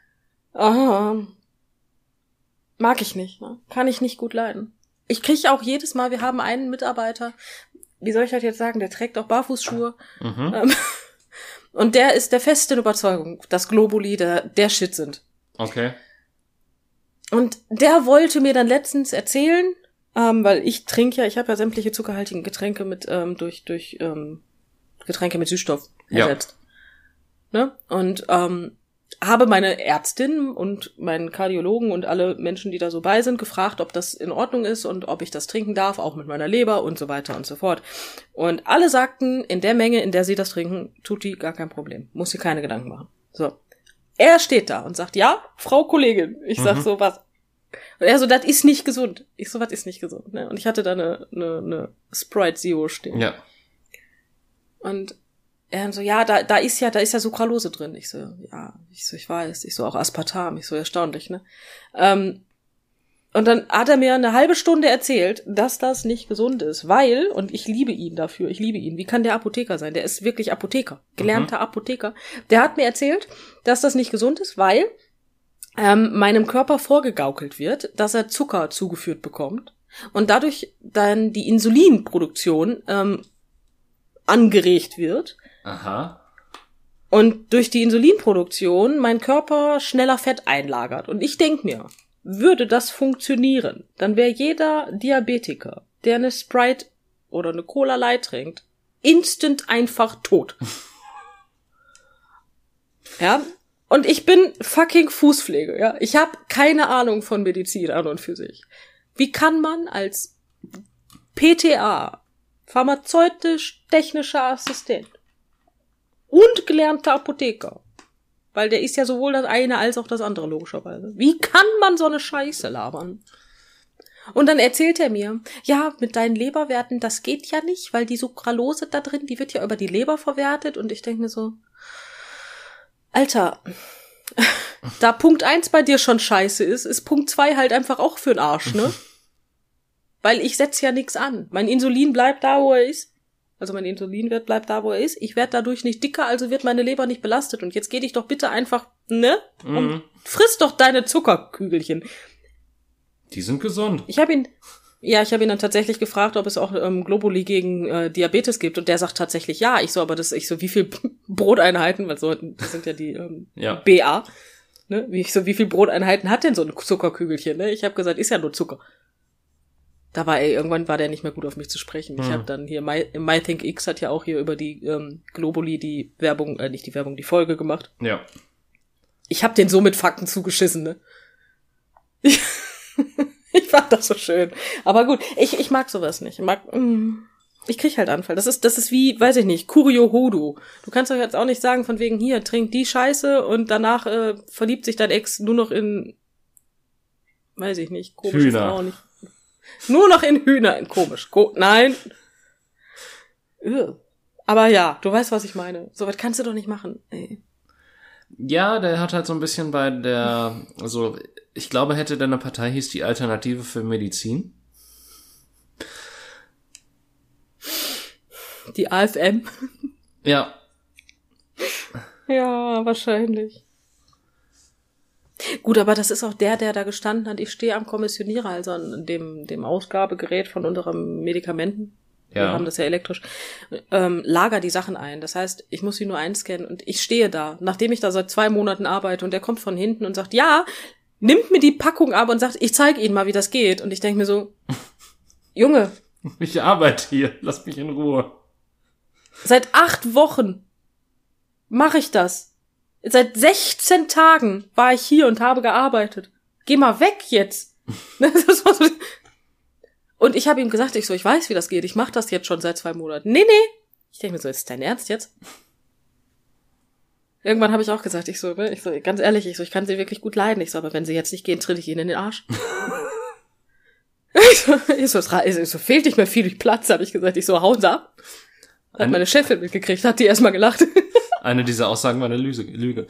Mag ich nicht, ne? Kann ich nicht gut leiden. Ich krieg auch jedes Mal, wir haben einen Mitarbeiter, wie soll ich das jetzt sagen, der trägt auch Barfußschuhe. Und der ist der festen Überzeugung, dass Globuli der Shit sind. Okay. Und der wollte mir dann letztens erzählen, weil ich habe ja sämtliche zuckerhaltigen Getränke mit durch Getränke mit Süßstoff ersetzt. Ja. Ne? Und habe meine Ärztin und meinen Kardiologen und alle Menschen, die da so bei sind, gefragt, ob das in Ordnung ist und ob ich das trinken darf, auch mit meiner Leber und so weiter und so fort. Und alle sagten, in der Menge, in der sie das trinken, tut die gar kein Problem. Muss sie keine Gedanken machen. So. Er steht da und sagt, ja, Frau Kollegin. Ich sag so, was? Und er so, das ist nicht gesund. Ich so, was ist nicht gesund? Ne? Und ich hatte da eine Sprite Zero stehen. Ja. Und er so, ja, da ist ja Sucralose drin. Ich so, ja, ich weiß. Ich so, auch Aspartam. Ich so, erstaunlich, ne? Und dann hat er mir eine halbe Stunde erzählt, dass das nicht gesund ist, weil, und ich liebe ihn dafür, wie kann der Apotheker sein? Der ist wirklich Apotheker, gelernter Apotheker. Der hat mir erzählt, dass das nicht gesund ist, weil meinem Körper vorgegaukelt wird, dass er Zucker zugeführt bekommt und dadurch dann die Insulinproduktion angeregt wird. Aha. Und durch die Insulinproduktion mein Körper schneller Fett einlagert. Und ich denk mir, würde das funktionieren, dann wäre jeder Diabetiker, der eine Sprite oder eine Cola Light trinkt, instant einfach tot. Ja? Und ich bin fucking Fußpflege, ja. Ich habe keine Ahnung von Medizin an und für sich. Wie kann man als PTA, pharmazeutisch-technischer Assistent und gelernter Apotheker, weil der ist ja sowohl das eine als auch das andere, logischerweise. Wie kann man so eine Scheiße labern? Und dann erzählt er mir, ja, mit deinen Leberwerten, das geht ja nicht, weil die Sucralose da drin, die wird ja über die Leber verwertet. Und ich denke mir so, Alter, da Punkt 1 bei dir schon scheiße ist Punkt 2 halt einfach auch für den Arsch, ne? Weil ich setze ja nichts an. Mein Insulin bleibt da, wo er ist. Also mein Insulinwert bleibt da, wo er ist. Ich werde dadurch nicht dicker, also wird meine Leber nicht belastet. Und jetzt geh dich doch bitte einfach, ne? Und friss doch deine Zuckerkügelchen. Die sind gesund. Ich habe ihn dann tatsächlich gefragt, ob es auch Globuli gegen Diabetes gibt. Und der sagt tatsächlich ja. Ich so, wie viel Broteinheiten, weil so, das sind ja die BA. Ne? Wie viel Broteinheiten hat denn so ein Zuckerkügelchen? Ne? Ich habe gesagt, ist ja nur Zucker. Irgendwann war der nicht mehr gut auf mich zu sprechen. Ich habe dann hier, MyThinkX hat ja auch hier über die Globuli die Werbung, die Folge gemacht. Ja. Ich habe den so mit Fakten zugeschissen, ne? Ich fand das so schön. Aber gut, ich mag sowas nicht. Ich krieg halt Anfall. Das ist wie, weiß ich nicht, Kurio Hodo. Du kannst doch jetzt auch nicht sagen, von wegen, hier, trink die Scheiße und danach verliebt sich dein Ex nur noch in, weiß ich nicht, komische Frau nicht. Nur noch in Hühner, komisch. Nein. Aber ja, du weißt, was ich meine. So was kannst du doch nicht machen. Ey. Ja, der hat halt so ein bisschen also ich glaube, hätte der eine Partei hieß die Alternative für Medizin. Die AFM? Ja. Ja, wahrscheinlich. Gut, aber das ist auch der da gestanden hat, ich stehe am Kommissionierer, also an dem Ausgabegerät von unseren Medikamenten. Ja. Wir haben das ja elektrisch. Lager die Sachen ein. Das heißt, ich muss sie nur einscannen und ich stehe da, nachdem ich da seit 2 Monaten arbeite und der kommt von hinten und sagt, ja, nimmt mir die Packung ab und sagt, ich zeige Ihnen mal, wie das geht. Und ich denke mir so, Junge. Ich arbeite hier, lass mich in Ruhe. Seit 8 Wochen mache ich das. Seit 16 Tagen war ich hier und habe gearbeitet. Geh mal weg jetzt. Und ich habe ihm gesagt, ich weiß, wie das geht. Ich mache das jetzt schon seit 2 Monaten. Nee. Ich denke mir so, ist dein Ernst jetzt? Irgendwann habe ich auch gesagt, ganz ehrlich, ich kann sie wirklich gut leiden. Aber wenn sie jetzt nicht gehen, tritt ich ihnen in den Arsch. Fehlt nicht mehr viel durch Platz, habe ich gesagt. Hauen sie ab. Hat meine Chefin mitgekriegt, hat die erstmal gelacht. Eine dieser Aussagen war eine Lüge.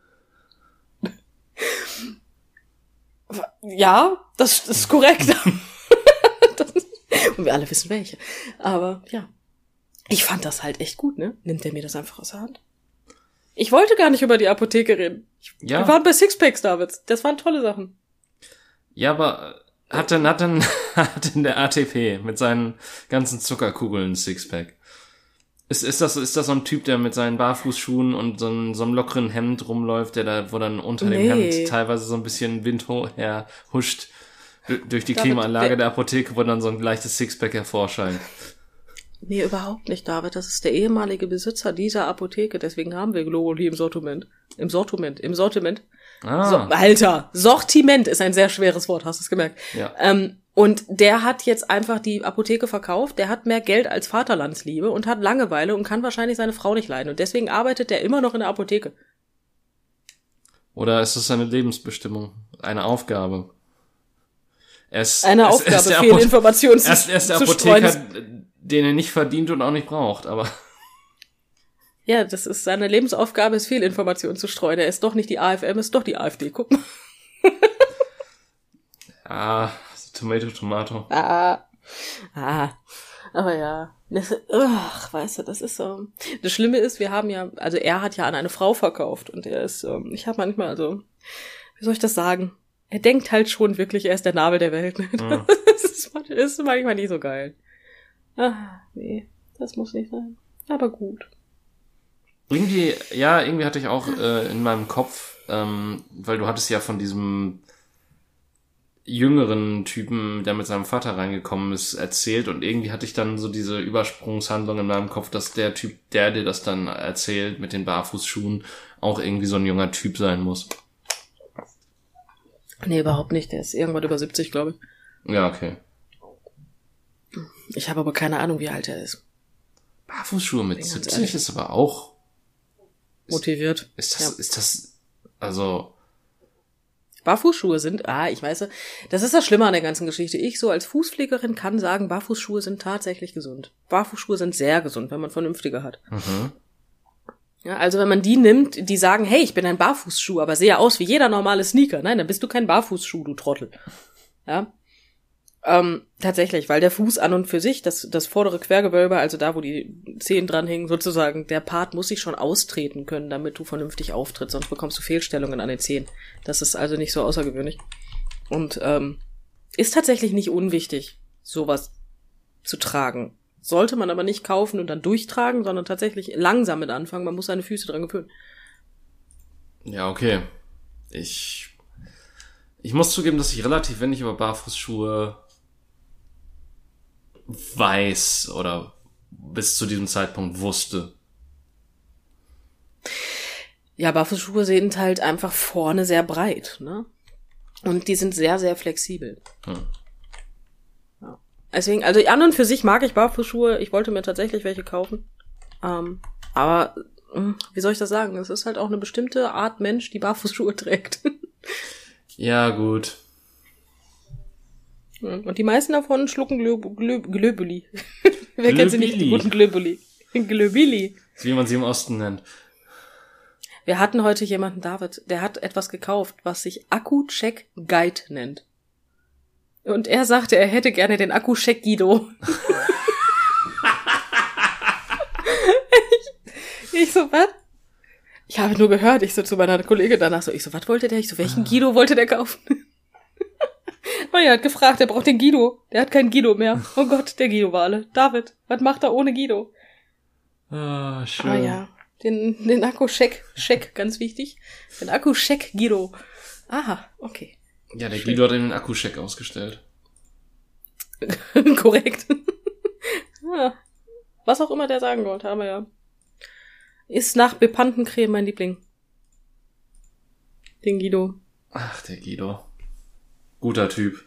Ja, das ist korrekt. Und wir alle wissen welche. Aber ja, ich fand das halt echt gut, ne? Nimmt der mir das einfach aus der Hand? Ich wollte gar nicht über die Apotheke reden. Wir waren bei Sixpacks, David. Das waren tolle Sachen. Ja, aber hat denn der ATP mit seinen ganzen Zuckerkugeln Sixpack? Ist das so ein Typ, der mit seinen Barfußschuhen und so einem lockeren Hemd rumläuft, wo dann unter dem Hemd teilweise so ein bisschen Wind huscht durch die Klimaanlage der Apotheke, wo dann so ein leichtes Sixpack hervorscheint? Nee, überhaupt nicht, David. Das ist der ehemalige Besitzer dieser Apotheke. Deswegen haben wir Globuli im Sortiment. Alter, Sortiment ist ein sehr schweres Wort, hast du es gemerkt. Ja. Und der hat jetzt einfach die Apotheke verkauft, der hat mehr Geld als Vaterlandsliebe und hat Langeweile und kann wahrscheinlich seine Frau nicht leiden. Und deswegen arbeitet der immer noch in der Apotheke. Oder ist es seine Lebensbestimmung? Eine Aufgabe? Fehlinformationen zu streuen. Er ist der Apotheker, den er nicht verdient und auch nicht braucht, aber... Ja, das ist seine Lebensaufgabe, ist Fehlinformationen zu streuen. Er ist doch nicht die AFM, ist doch die AfD. Guck mal. Ja, Tomato. Aber ja. Weißt du, das ist so. Das Schlimme ist, er hat ja an eine Frau verkauft und er ist, ich habe manchmal, wie soll ich das sagen? Er denkt halt schon wirklich, er ist der Nabel der Welt. Ne? Ja. Das ist manchmal nicht so geil. Nee, das muss nicht sein. Aber gut. Irgendwie hatte ich auch in meinem Kopf, weil du hattest ja von diesem jüngeren Typen, der mit seinem Vater reingekommen ist, erzählt und irgendwie hatte ich dann so diese Übersprungshandlung in meinem Kopf, dass der Typ, der dir das dann erzählt mit den Barfußschuhen, auch irgendwie so ein junger Typ sein muss. Nee, überhaupt nicht. Der ist irgendwann über 70, glaube ich. Ja, okay. Ich habe aber keine Ahnung, wie alt er ist. Barfußschuhe mit 70 ist aber auch motiviert. Ist das, also... Barfußschuhe sind, ich weiß, das ist das Schlimme an der ganzen Geschichte. Ich so als Fußpflegerin kann sagen, Barfußschuhe sind tatsächlich gesund. Barfußschuhe sind sehr gesund, wenn man vernünftige hat. Mhm. Ja, also wenn man die nimmt, die sagen, hey, ich bin ein Barfußschuh, aber sehe aus wie jeder normale Sneaker. Nein, dann bist du kein Barfußschuh, du Trottel. Ja. Tatsächlich, weil der Fuß an und für sich, das vordere Quergewölbe, also da, wo die Zehen dranhängen, sozusagen, der Part muss sich schon austreten können, damit du vernünftig auftrittst, sonst bekommst du Fehlstellungen an den Zehen. Das ist also nicht so außergewöhnlich. Und ist tatsächlich nicht unwichtig, sowas zu tragen. Sollte man aber nicht kaufen und dann durchtragen, sondern tatsächlich langsam mit anfangen. Man muss seine Füße dran gewöhnen. Ja, okay. Ich muss zugeben, dass ich relativ wenig über Barfußschuhe weiß oder bis zu diesem Zeitpunkt wusste. Ja, Barfußschuhe sind halt einfach vorne sehr breit, ne? Und die sind sehr, sehr flexibel. Ja. Deswegen, also an und für sich mag ich Barfußschuhe. Ich wollte mir tatsächlich welche kaufen. Aber, wie soll ich das sagen? Es ist halt auch eine bestimmte Art Mensch, die Barfußschuhe trägt. Ja, gut. Und die meisten davon schlucken Glöbuli. Wer kennt sie nicht, die guten Glöbuli? Glöbili. Wie man sie im Osten nennt. Wir hatten heute jemanden, David, der hat etwas gekauft, was sich Akku-Check Guide nennt. Und er sagte, er hätte gerne den Akku-Check Guido. ich so, was? Ich habe nur gehört, ich so zu meiner Kollegin danach so, was wollte der? Ich so, welchen Guido wollte der kaufen? Oh ja, hat gefragt, er braucht den Guido. Der hat keinen Guido mehr. Oh Gott, der Guido war alle. David, was macht er ohne Guido? Schön. Ah ja, den Akku-Check, ganz wichtig. Den Akku-Check Guido. Aha, okay. Ja, der Guido hat den Akku-Check ausgestellt. Korrekt. Ja, was auch immer der sagen wollte, aber ja. Ist nach Bepantencreme mein Liebling. Den Guido. Ach, der Guido. Guter Typ.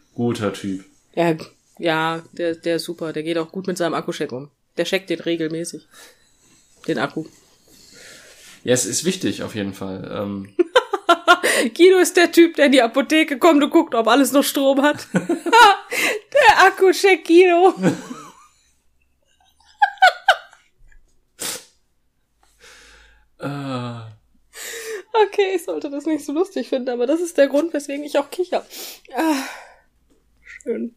Ja, der ist super. Der geht auch gut mit seinem Akku-Check um. Der checkt den regelmäßig. Den Akku. Ja, es ist wichtig, auf jeden Fall. Guido ist der Typ, der in die Apotheke kommt und guckt, ob alles noch Strom hat. Der Akku-Check Guido. Okay, ich sollte das nicht so lustig finden, aber das ist der Grund, weswegen ich auch kicher. Schön.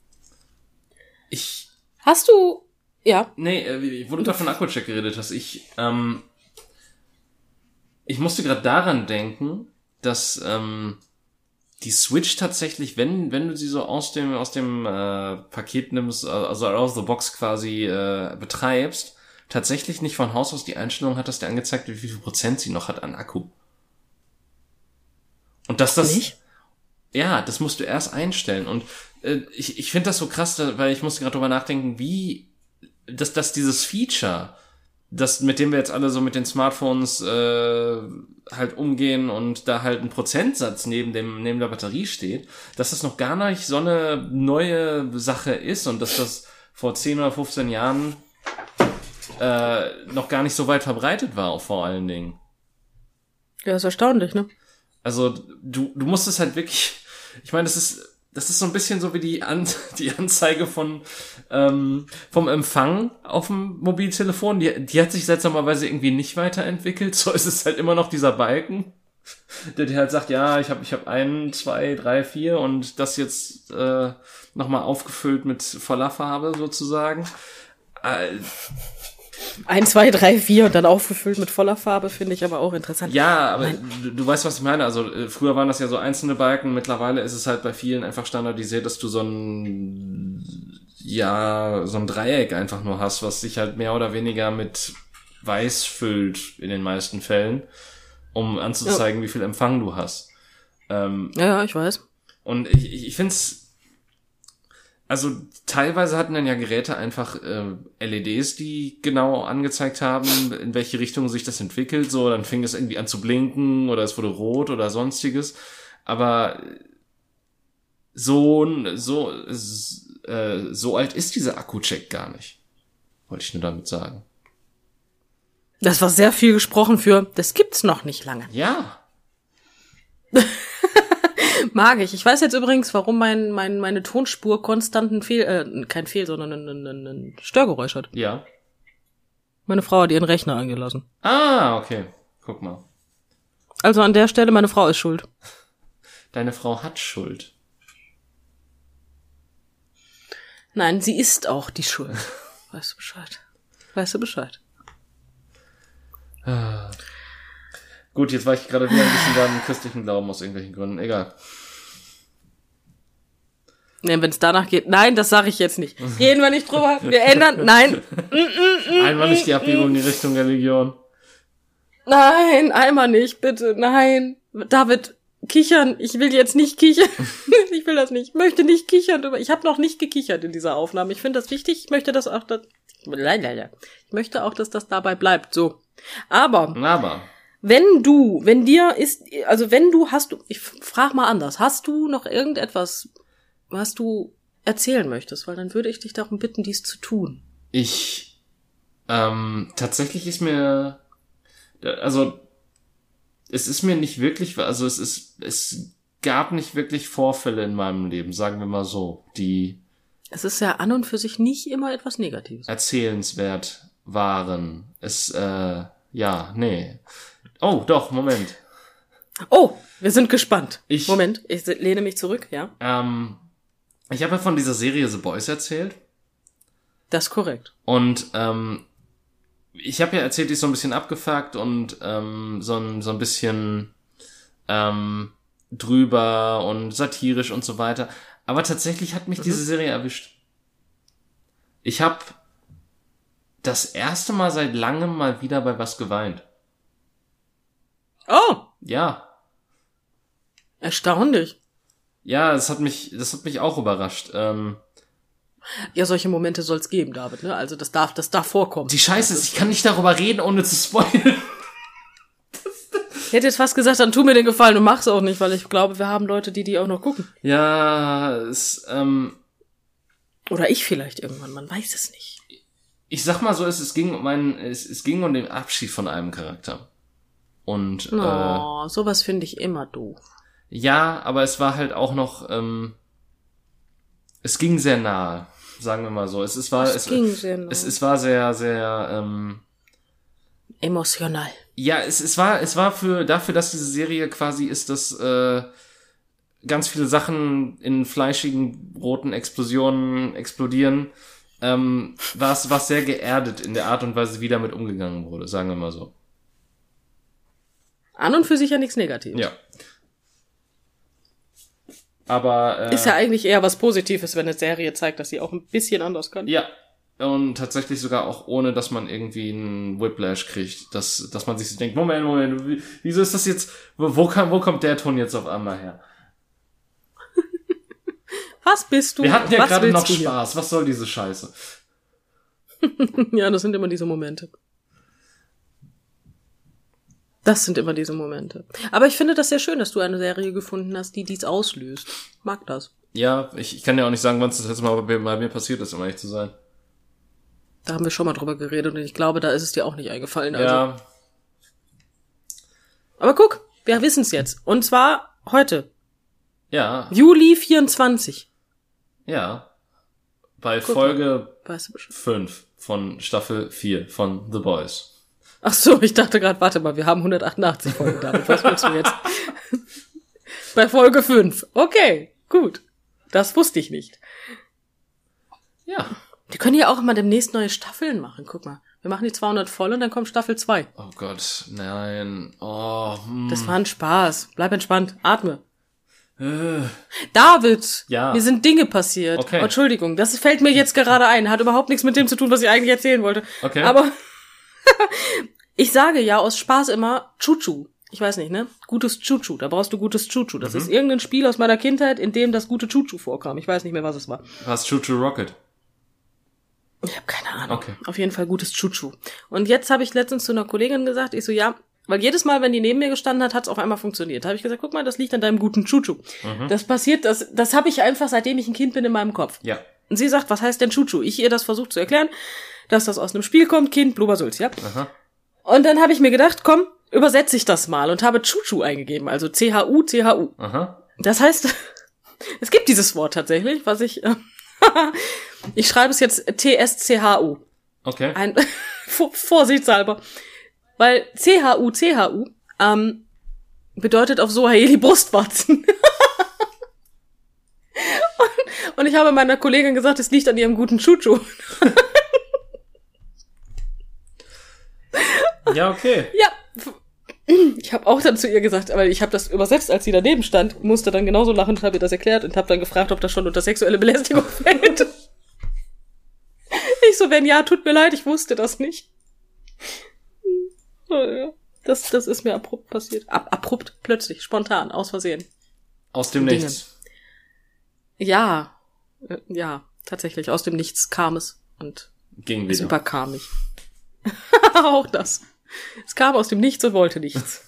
Hast du... Ja. Nee, wo du da von Akku-Check geredet hast, ich musste gerade daran denken, dass die Switch tatsächlich, wenn du sie so aus dem Paket nimmst, also out of the box quasi betreibst, tatsächlich nicht von Haus aus die Einstellung hat, dass der angezeigt wird, wie viel Prozent sie noch hat an Akku. Und dass das... Nicht? Ja, das musst du erst einstellen. Und ich finde das so krass, weil ich musste gerade drüber nachdenken, wie... dass dieses Feature, das mit dem wir jetzt alle so mit den Smartphones halt umgehen und da halt ein Prozentsatz neben der Batterie steht, dass das noch gar nicht so eine neue Sache ist und dass das vor 10 oder 15 Jahren noch gar nicht so weit verbreitet war, vor allen Dingen. Ja, ist erstaunlich, ne? Also du musst es halt wirklich, ich meine, das ist so ein bisschen so wie die Anzeige vom Empfang auf dem Mobiltelefon. Die hat sich seltsamerweise irgendwie nicht weiterentwickelt. So ist es halt immer noch dieser Balken, der dir halt sagt, ja, ich hab 1, 2, 3, 4 und das jetzt nochmal aufgefüllt mit voller Farbe sozusagen. 1, 2, 3, 4 und dann aufgefüllt mit voller Farbe, finde ich aber auch interessant. Ja, aber du weißt, was ich meine. Also früher waren das ja so einzelne Balken, mittlerweile ist es halt bei vielen einfach standardisiert, dass du so ein Dreieck einfach nur hast, was sich halt mehr oder weniger mit weiß füllt in den meisten Fällen, um anzuzeigen, wie viel Empfang du hast. Ja, ich weiß. Und ich finde es, also teilweise hatten dann ja Geräte einfach LEDs, die genau angezeigt haben, in welche Richtung sich das entwickelt. So, dann fing es irgendwie an zu blinken oder es wurde rot oder sonstiges. Aber so alt ist dieser Akku-Check gar nicht. Wollte ich nur damit sagen. Das war sehr viel gesprochen für, das gibt's noch nicht lange. Ja. Mag ich. Ich weiß jetzt übrigens, warum meine Tonspur konstant kein Fehl, sondern ein Störgeräusch hat. Ja. Meine Frau hat ihren Rechner angelassen. Ah, okay. Guck mal. Also an der Stelle, meine Frau ist schuld. Deine Frau hat Schuld. Nein, sie ist auch die Schuld. Weißt du Bescheid? Weißt du Bescheid? Gut, jetzt war ich gerade wieder ein bisschen beim christlichen Glauben aus irgendwelchen Gründen. Egal. Ne, wenn es danach geht. Nein, das sage ich jetzt nicht. Reden wir nicht drüber. Wir ändern. Nein. Einmal nicht die Abbiegung in die Richtung Religion. Nein, einmal nicht, bitte. Nein. David, kichern. Ich will jetzt nicht kichern. Ich will das nicht. Ich möchte nicht kichern. Ich habe noch nicht gekichert in dieser Aufnahme. Ich finde das wichtig. Ich möchte das auch, ich möchte auch, dass das dabei bleibt. So. Aber. Ich frag mal anders. Hast du noch irgendetwas, was du erzählen möchtest? Weil dann würde ich dich darum bitten, dies zu tun. Tatsächlich ist mir, also, es ist mir nicht wirklich, also es gab nicht wirklich Vorfälle in meinem Leben, sagen wir mal so, die es ist ja an und für sich nicht immer etwas Negatives. Erzählenswert waren. Nee. Oh, doch, Moment. Oh, wir sind gespannt. Moment, ich lehne mich zurück, ja. Ich habe ja von dieser Serie The Boys erzählt. Das ist korrekt. Und ich habe ja erzählt, die ist so ein bisschen abgefuckt und so ein bisschen drüber und satirisch und so weiter. Aber tatsächlich hat mich diese Serie erwischt. Ich habe das erste Mal seit langem mal wieder bei was geweint. Oh! Ja. Erstaunlich. Ja, das hat mich auch überrascht. Ja, solche Momente soll's geben, David, ne? Also das darf vorkommen. Die Scheiße ist, ich kann nicht darüber reden, ohne zu spoilern. Ich hätte jetzt fast gesagt, dann tu mir den Gefallen und mach's auch nicht, weil ich glaube, wir haben Leute, die auch noch gucken. Ja, oder ich vielleicht irgendwann, man weiß es nicht. Ich sag mal so, es ging um den Abschied von einem Charakter. Und sowas finde ich immer doof. Ja, aber es war halt auch noch, es ging sehr nahe, sagen wir mal so. Es war sehr, sehr emotional. Ja, es war dafür, dass diese Serie quasi ist, dass ganz viele Sachen in fleischigen roten Explosionen explodieren, war es sehr geerdet in der Art und Weise, wie damit umgegangen wurde, sagen wir mal so. An und für sich ja nichts Negatives. Ja. Aber ist ja eigentlich eher was Positives, wenn eine Serie zeigt, dass sie auch ein bisschen anders kann. Ja. Und tatsächlich sogar auch ohne, dass man irgendwie einen Whiplash kriegt, dass man sich so denkt, Moment, wieso ist das jetzt, wo kommt der Ton jetzt auf einmal her? Was bist du? Wir hatten ja gerade noch Spaß, was soll diese Scheiße? Ja, das sind immer diese Momente. Aber ich finde das sehr schön, dass du eine Serie gefunden hast, die dies auslöst. Mag das. Ja, ich kann ja auch nicht sagen, wann es das letzte Mal bei mir passiert ist, um ehrlich zu sein. Da haben wir schon mal drüber geredet und ich glaube, da ist es dir auch nicht eingefallen. Also. Ja. Aber guck, wir wissen es jetzt. Und zwar heute. Ja. Juli 24. Ja. Bei Folge weißt du 5 von Staffel 4 von The Boys. Ach so, ich dachte gerade, warte mal, wir haben 188 Folgen damit. Was willst du jetzt? Bei Folge 5. Okay, gut. Das wusste ich nicht. Ja. Die können ja auch immer demnächst neue Staffeln machen. Guck mal, wir machen die 200 voll und dann kommt Staffel 2. Oh Gott, nein. Oh. Das war ein Spaß. Bleib entspannt. Atme. David, ja. Mir sind Dinge passiert. Okay. Oh, Entschuldigung, das fällt mir jetzt gerade ein. Hat überhaupt nichts mit dem zu tun, was ich eigentlich erzählen wollte. Okay. Aber ich sage ja aus Spaß immer Chuchu. Ich weiß nicht, ne? Gutes Chuchu. Da brauchst du gutes Chuchu. Das ist irgendein Spiel aus meiner Kindheit, in dem das gute Chuchu vorkam. Ich weiß nicht mehr, was es war. Was Chuchu Rocket? Ich habe keine Ahnung. Okay. Auf jeden Fall gutes Chuchu. Und jetzt habe ich letztens zu einer Kollegin gesagt, ich so, ja, weil jedes Mal, wenn die neben mir gestanden hat, hat es auf einmal funktioniert. Da habe ich gesagt, guck mal, das liegt an deinem guten Chuchu. Das passiert, das habe ich einfach, seitdem ich ein Kind bin, in meinem Kopf. Ja. Und sie sagt, was heißt denn Chuchu? Ich ihr das versucht zu erklären, dass das aus einem Spiel kommt, Kind, Blubbersülz, ja? Aha. Und dann habe ich mir gedacht, komm, übersetze ich das mal und habe Chuchu eingegeben, also C-H-U. Aha. Das heißt, es gibt dieses Wort tatsächlich, was ich ich schreibe es jetzt TSCHU. Okay. Vorsichtshalber. Weil CHU bedeutet auf Swahili Brustwarzen. und ich habe meiner Kollegin gesagt, es liegt an ihrem guten Chuchu. Ja, okay. Ja. Ich habe auch dann zu ihr gesagt, aber ich habe das übersetzt, als sie daneben stand, musste dann genauso lachen, habe ihr das erklärt und habe dann gefragt, ob das schon unter sexuelle Belästigung fällt. Ich so, wenn ja, tut mir leid, ich wusste das nicht. Das ist mir abrupt passiert. Abrupt, plötzlich, spontan, aus Versehen. Aus dem Nichts. Ja, tatsächlich, aus dem Nichts kam es und Ging es wieder. überkam mich. Auch das. Es kam aus dem Nichts und wollte nichts.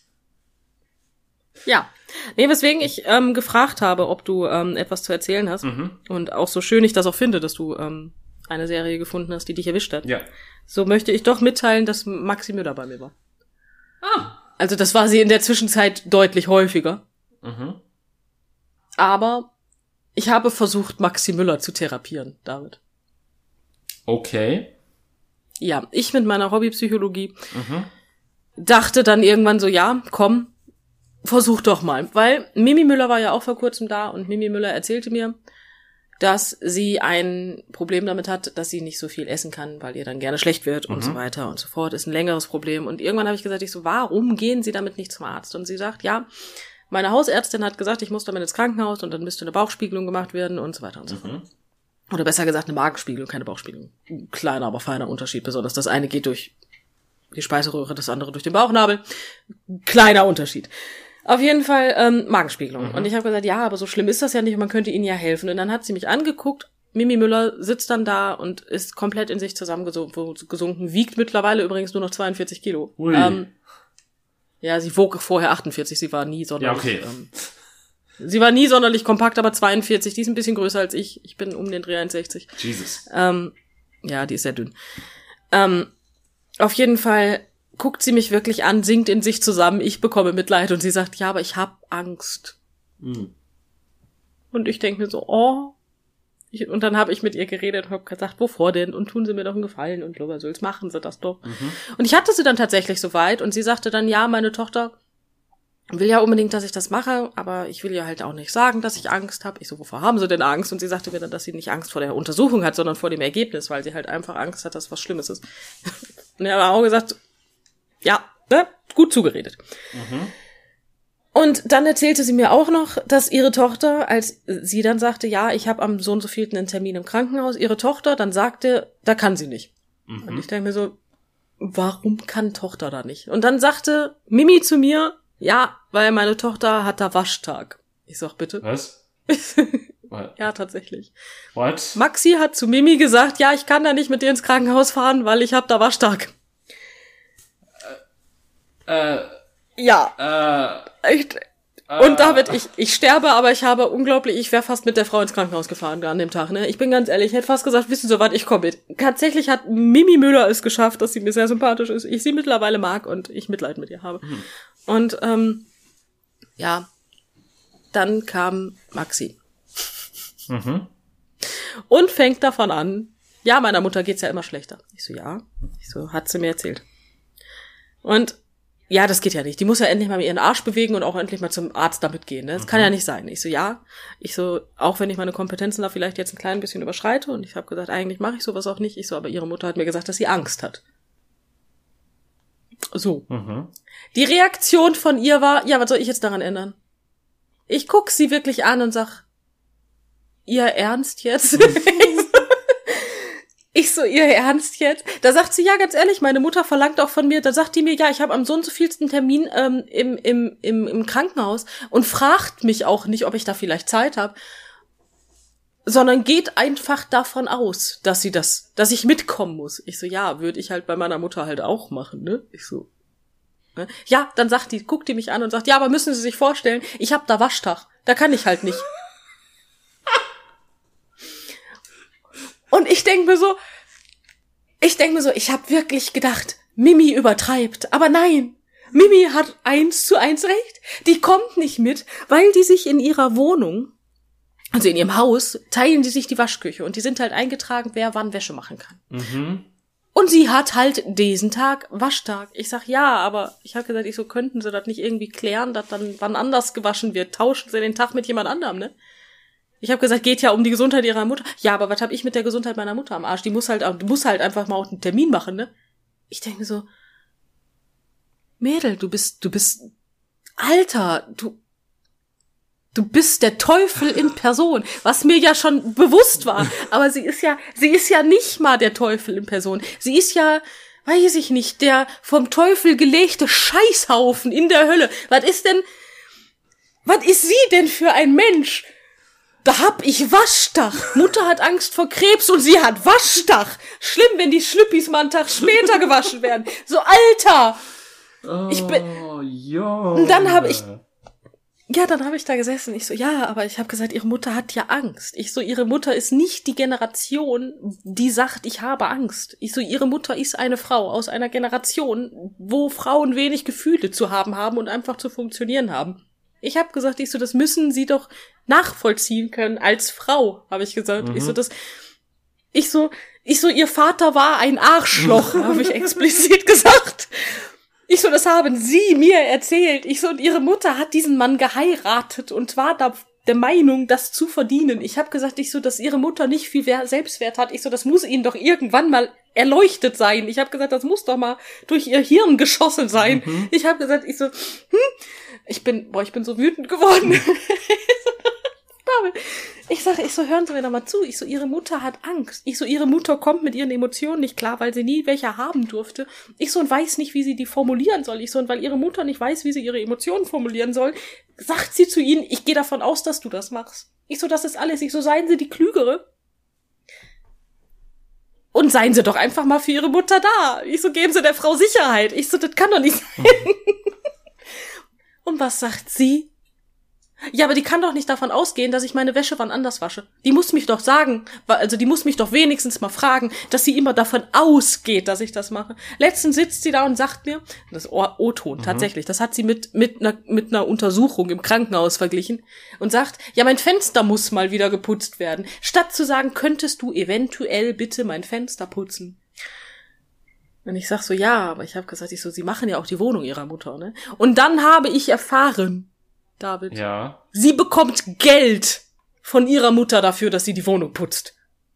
Ja. Nee, weswegen ich gefragt habe, ob du etwas zu erzählen hast. Mhm. Und auch so schön ich das auch finde, dass du eine Serie gefunden hast, die dich erwischt hat. Ja. So möchte ich doch mitteilen, dass Maxi Müller bei mir war. Ah. Also das war sie in der Zwischenzeit deutlich häufiger. Mhm. Aber ich habe versucht, Maxi Müller zu therapieren, David. Okay. Ja, ich mit meiner Hobbypsychologie dachte dann irgendwann so, ja, komm, versuch doch mal. Weil Mimi Müller war ja auch vor kurzem da und Mimi Müller erzählte mir, dass sie ein Problem damit hat, dass sie nicht so viel essen kann, weil ihr dann gerne schlecht wird und so weiter und so fort. Ist ein längeres Problem. Und irgendwann habe ich gesagt, warum gehen Sie damit nicht zum Arzt? Und sie sagt, ja, meine Hausärztin hat gesagt, ich muss damit ins Krankenhaus und dann müsste eine Bauchspiegelung gemacht werden und so weiter und so fort. Oder besser gesagt eine Magenspiegelung, keine Bauchspiegelung. Ein kleiner, aber feiner Unterschied. Besonders das eine geht durch die Speiseröhre, das andere durch den Bauchnabel. Kleiner Unterschied. Auf jeden Fall Magenspiegelung. Und ich habe gesagt, ja, aber so schlimm ist das ja nicht, man könnte ihnen ja helfen. Und dann hat sie mich angeguckt. Mimi Müller sitzt dann da und ist komplett in sich zusammengesunken. Wiegt mittlerweile übrigens nur noch 42 Kilo. Ui. Ja, sie wog vorher 48. Sie war nie sonderlich... Ja, okay. Sie war nie sonderlich kompakt, aber 42. Die ist ein bisschen größer als ich. Ich bin um den Dreh 1,60. Jesus. Ja, die ist sehr dünn. Auf jeden Fall guckt sie mich wirklich an, sinkt in sich zusammen. Ich bekomme Mitleid und sie sagt, ja, aber ich hab Angst. Mhm. Und ich denke mir so, oh. Und dann habe ich mit ihr geredet und habe gesagt, wovor denn? Und tun Sie mir doch einen Gefallen und Lobersülz, machen Sie das doch. Und ich hatte sie dann tatsächlich soweit und sie sagte dann, ja, meine Tochter will ja unbedingt, dass ich das mache, aber ich will ihr halt auch nicht sagen, dass ich Angst habe. Ich so, wovor haben Sie denn Angst? Und sie sagte mir dann, dass sie nicht Angst vor der Untersuchung hat, sondern vor dem Ergebnis, weil sie halt einfach Angst hat, dass was Schlimmes ist. Und er hat auch gesagt, ja, ne, gut zugeredet. Und dann erzählte sie mir auch noch, dass ihre Tochter, als sie dann sagte, ja, ich habe am so und so vielten einen Termin im Krankenhaus, ihre Tochter dann sagte, da kann sie nicht. Und ich denke mir so, warum kann Tochter da nicht? Und dann sagte Mimi zu mir, ja, weil meine Tochter hat da Waschtag. Ich sag, bitte? Was? What? Ja, tatsächlich. What? Maxi hat zu Mimi gesagt, ja, ich kann da nicht mit dir ins Krankenhaus fahren, weil ich hab da Waschtag. Ja. Und David, ich sterbe, aber ich wäre fast mit der Frau ins Krankenhaus gefahren an dem Tag, ne? Ich bin ganz ehrlich, ich hätte fast gesagt, wissen Sie was, ich komme mit. Tatsächlich hat Mimi Müller es geschafft, dass sie mir sehr sympathisch ist, ich sie mittlerweile mag und ich Mitleid mit ihr habe. Und, ja, dann kam Maxi. Und fängt davon an, ja, meiner Mutter geht's ja immer schlechter. Ich so, ja. Ich so, hat sie mir erzählt. Und ja, das geht ja nicht. Die muss ja endlich mal ihren Arsch bewegen und auch endlich mal zum Arzt damit gehen. Ne? Das kann ja nicht sein. Ich so, ja. Ich so, auch wenn ich meine Kompetenzen da vielleicht jetzt ein klein bisschen überschreite und ich habe gesagt, eigentlich mache ich sowas auch nicht. Ich so, aber ihre Mutter hat mir gesagt, dass sie Angst hat. So. Die Reaktion von ihr war, ja, was soll ich jetzt daran ändern? Ich guck sie wirklich an und sag, ihr Ernst jetzt? Ich so, ihr Ernst jetzt? Da sagt sie, ja, ganz ehrlich, meine Mutter verlangt auch von mir, da sagt die mir, ja, ich habe am so und so vielsten Termin im Krankenhaus und fragt mich auch nicht, ob ich da vielleicht Zeit habe, sondern geht einfach davon aus, dass ich mitkommen muss. Ich so, ja, würde ich halt bei meiner Mutter halt auch machen, ne? Ich so, ne? Ja, dann guckt die mich an und sagt, ja, aber müssen Sie sich vorstellen, ich habe da Waschtag, da kann ich halt nicht. Und ich denk mir so, ich habe wirklich gedacht, Mimi übertreibt. Aber nein, Mimi hat 1:1 recht. Die kommt nicht mit, weil die sich in ihrer Wohnung, also in ihrem Haus, teilen die sich die Waschküche und die sind halt eingetragen, wer wann Wäsche machen kann. Mhm. Und sie hat halt diesen Tag Waschtag. Ich sag, ja, aber ich habe gesagt, könnten sie das nicht irgendwie klären, dass dann wann anders gewaschen wird. Tauschen sie den Tag mit jemand anderem, ne? Ich habe gesagt, geht ja um die Gesundheit ihrer Mutter. Ja, aber was habe ich mit der Gesundheit meiner Mutter am Arsch? Die muss halt einfach mal auch einen Termin machen, ne? Ich denke so, Mädel, du bist, Alter, du bist der Teufel in Person, was mir ja schon bewusst war. Aber sie ist ja nicht mal der Teufel in Person. Sie ist ja, weiß ich nicht, der vom Teufel gelegte Scheißhaufen in der Hölle. Was ist sie denn für ein Mensch? Da hab ich Waschtag. Mutter hat Angst vor Krebs und sie hat Waschtag. Schlimm, wenn die Schlüppis mal einen Tag später gewaschen werden. So, Alter! Und dann habe ich da gesessen. Ich so, ja, aber ich habe gesagt, ihre Mutter hat ja Angst. Ich so, ihre Mutter ist nicht die Generation, die sagt, ich habe Angst. Ich so, ihre Mutter ist eine Frau aus einer Generation, wo Frauen wenig Gefühle zu haben und einfach zu funktionieren haben. Ich habe gesagt, das müssen sie doch nachvollziehen können als Frau, habe ich gesagt. Mhm. Ich so, ihr Vater war ein Arschloch, habe ich explizit gesagt. Ich so, das haben sie mir erzählt. Ich so, und ihre Mutter hat diesen Mann geheiratet und war da der Meinung, das zu verdienen. Ich habe gesagt, dass ihre Mutter nicht viel Selbstwert hat. Ich so, das muss ihnen doch irgendwann mal erleuchtet sein. Ich habe gesagt, das muss doch mal durch ihr Hirn geschossen sein. Mhm. Ich habe gesagt, ich bin so wütend geworden. Ich so, hören Sie mir doch mal zu. Ich so, ihre Mutter hat Angst. Ich so, ihre Mutter kommt mit ihren Emotionen nicht klar, weil sie nie welche haben durfte. Ich so, und weiß nicht, wie sie die formulieren soll. Ich so, und weil ihre Mutter nicht weiß, wie sie ihre Emotionen formulieren soll, sagt sie zu ihnen, ich gehe davon aus, dass du das machst. Ich so, das ist alles. Ich so, seien Sie die Klügere. Und seien Sie doch einfach mal für Ihre Mutter da. Ich so, geben Sie der Frau Sicherheit. Ich so, das kann doch nicht sein. Und was sagt sie? Ja, aber die kann doch nicht davon ausgehen, dass ich meine Wäsche wann anders wasche. Die muss mich doch sagen, also die muss mich doch wenigstens mal fragen, dass sie immer davon ausgeht, dass ich das mache. Letztens sitzt sie da und sagt mir, das O-Ton, tatsächlich, das hat sie mit einer Untersuchung im Krankenhaus verglichen und sagt, ja, mein Fenster muss mal wieder geputzt werden. Statt zu sagen, könntest du eventuell bitte mein Fenster putzen? Und ich sag so, ja, aber ich habe gesagt, sie machen ja auch die Wohnung ihrer Mutter, ne? Und dann habe ich erfahren, David. Ja. Sie bekommt Geld von ihrer Mutter dafür, dass sie die Wohnung putzt.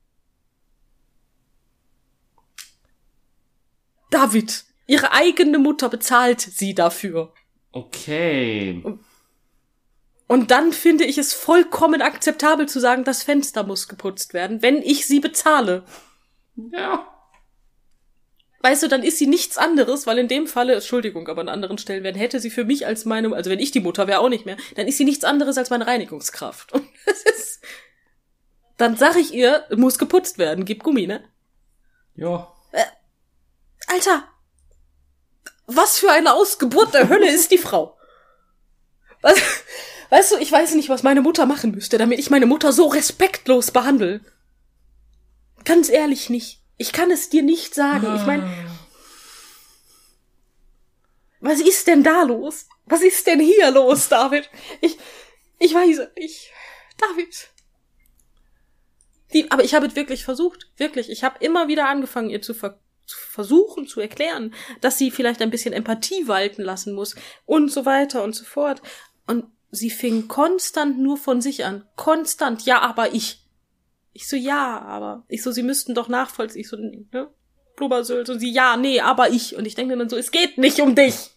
David, ihre eigene Mutter bezahlt sie dafür. Okay. Und dann finde ich es vollkommen akzeptabel zu sagen, das Fenster muss geputzt werden, wenn ich sie bezahle. Ja. Weißt du, dann ist sie nichts anderes, weil in dem Falle, Entschuldigung, aber an anderen Stellen werden, hätte sie für mich als also wenn ich die Mutter wäre, auch nicht mehr, dann ist sie nichts anderes als meine Reinigungskraft. Und das ist, dann sag ich ihr, muss geputzt werden, gib Gummi, ne? Ja. Alter, was für eine Ausgeburt der Hölle ist die Frau? Weißt du, ich weiß nicht, was meine Mutter machen müsste, damit ich meine Mutter so respektlos behandle. Ganz ehrlich nicht. Ich kann es dir nicht sagen. Ich meine, was ist denn da los? Was ist denn hier los, David? Ich weiß es nicht. David. Aber ich habe es wirklich versucht. Wirklich. Ich habe immer wieder angefangen, ihr zu versuchen, zu erklären, dass sie vielleicht ein bisschen Empathie walten lassen muss und so weiter und so fort. Und sie fing konstant nur von sich an. Konstant. Ja, aber ich so, ja, aber. Ich so, sie müssten doch nachvollziehen. Ich so, ne? Blubbersülz. Und sie, ja, nee, aber ich. Und ich denke mir dann so, es geht nicht um dich.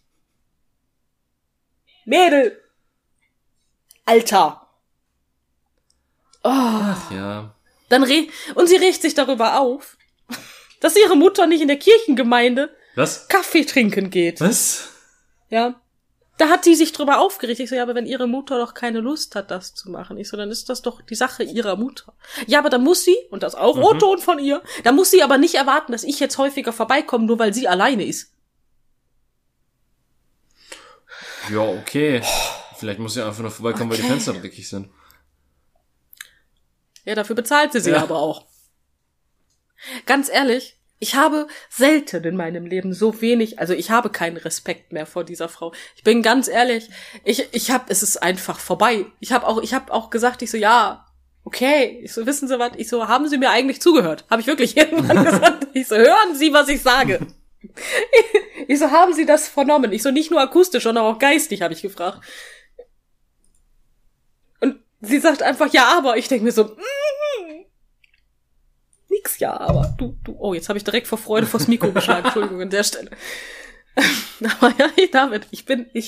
Mädel. Alter. Oh. Ach ja. Und sie regt sich darüber auf, dass ihre Mutter nicht in der Kirchengemeinde Kaffee trinken geht. Was? Ja. Da hat die sich drüber aufgeregt. Ich so, ja, aber wenn ihre Mutter doch keine Lust hat, das zu machen. Ich so, dann ist das doch die Sache ihrer Mutter. Ja, aber dann muss sie, und das auch O-Ton von ihr, dann muss sie aber nicht erwarten, dass ich jetzt häufiger vorbeikomme, nur weil sie alleine ist. Ja, okay. Vielleicht muss sie einfach nur vorbeikommen, weil die Fenster dreckig sind. Ja, dafür bezahlt sie aber auch. Ganz ehrlich, Ich habe selten in meinem Leben so wenig, also ich habe keinen Respekt mehr vor dieser Frau. Ich bin ganz ehrlich, es ist einfach vorbei. Ich habe auch gesagt, ich so, ja, okay. Ich so, wissen Sie was? Ich so, haben Sie mir eigentlich zugehört? Habe ich wirklich irgendwann gesagt. Ich so, hören Sie, was ich sage. Ich so, haben Sie das vernommen? Ich so, nicht nur akustisch, sondern auch geistig, habe ich gefragt. Und sie sagt einfach, ja, aber. Ich denke mir so, nix, ja, aber oh, jetzt habe ich direkt vor Freude vors Mikro geschlagen, Entschuldigung an der Stelle. Aber ja, David, ich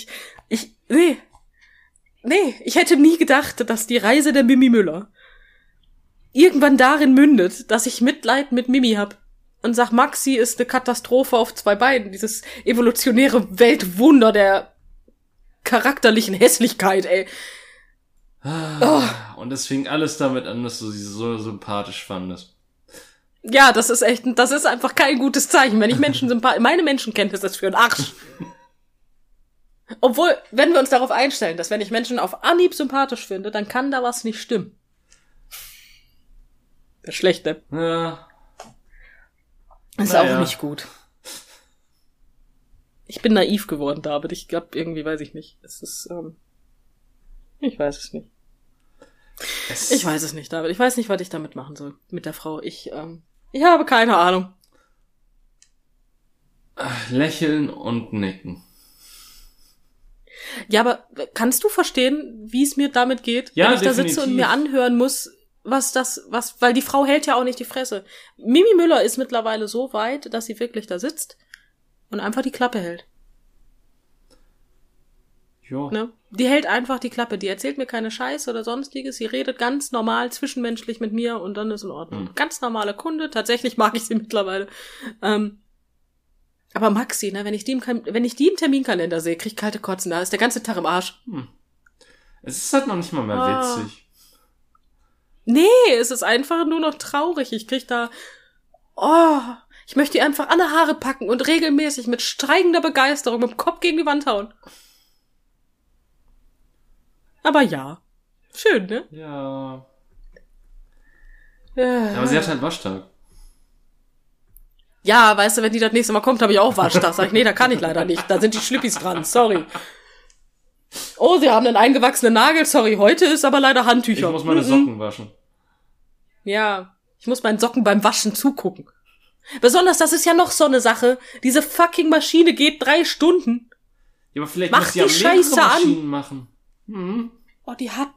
hätte nie gedacht, dass die Reise der Mimi Müller irgendwann darin mündet, dass ich Mitleid mit Mimi hab und sag, Maxi ist eine Katastrophe auf 2 Beinen, dieses evolutionäre Weltwunder der charakterlichen Hässlichkeit, ey. Oh. Und es fing alles damit an, dass du sie so sympathisch fandest. Ja, das ist einfach kein gutes Zeichen, wenn ich meine Menschenkenntnis ist für den Arsch. Obwohl, wenn wir uns darauf einstellen, dass wenn ich Menschen auf Anhieb sympathisch finde, dann kann da was nicht stimmen. Das ist schlecht, ne? Ja. Ist auch nicht gut. Ich bin naiv geworden, David. Ich glaube, irgendwie weiß ich nicht. Ich weiß es nicht. Ich weiß es nicht, David. Ich weiß nicht, was ich damit machen soll. Mit der Frau. Ich habe keine Ahnung. Lächeln und nicken. Ja, aber kannst du verstehen, wie es mir damit geht? Ja, wenn ich da sitze und mir anhören muss, weil die Frau hält ja auch nicht die Fresse. Mimi Müller ist mittlerweile so weit, dass sie wirklich da sitzt und einfach die Klappe hält. Jo. Ne? Die hält einfach die Klappe. Die erzählt mir keine Scheiße oder sonstiges. Sie redet ganz normal zwischenmenschlich mit mir und dann ist in Ordnung. Mhm. Ganz normale Kunde. Tatsächlich mag ich sie mittlerweile. Aber Maxi, ne, wenn ich die im Terminkalender sehe, krieg ich kalte Kotzen. Da ist der ganze Tag im Arsch. Es ist halt noch nicht mal mehr witzig. Nee, es ist einfach nur noch traurig. Ich krieg da, ich möchte die einfach an die Haare packen und regelmäßig mit steigender Begeisterung mit dem Kopf gegen die Wand hauen. Aber ja. Schön, ne? Ja. Aber sie hat halt Waschtag. Ja, weißt du, wenn die das nächste Mal kommt, habe ich auch Waschtag. Sag ich, nee, da kann ich leider nicht. Da sind die Schlippis dran, sorry. Oh, sie haben einen eingewachsenen Nagel, sorry. Heute ist aber leider Handtücher. Ich muss meine Socken waschen. Ja, ich muss meinen Socken beim Waschen zugucken. Besonders, das ist ja noch so eine Sache. Diese fucking Maschine geht 3 Stunden. Ja, aber vielleicht Mach muss sie ja die mehrere Scheiße Maschinen machen. Mhm. Oh, die hat...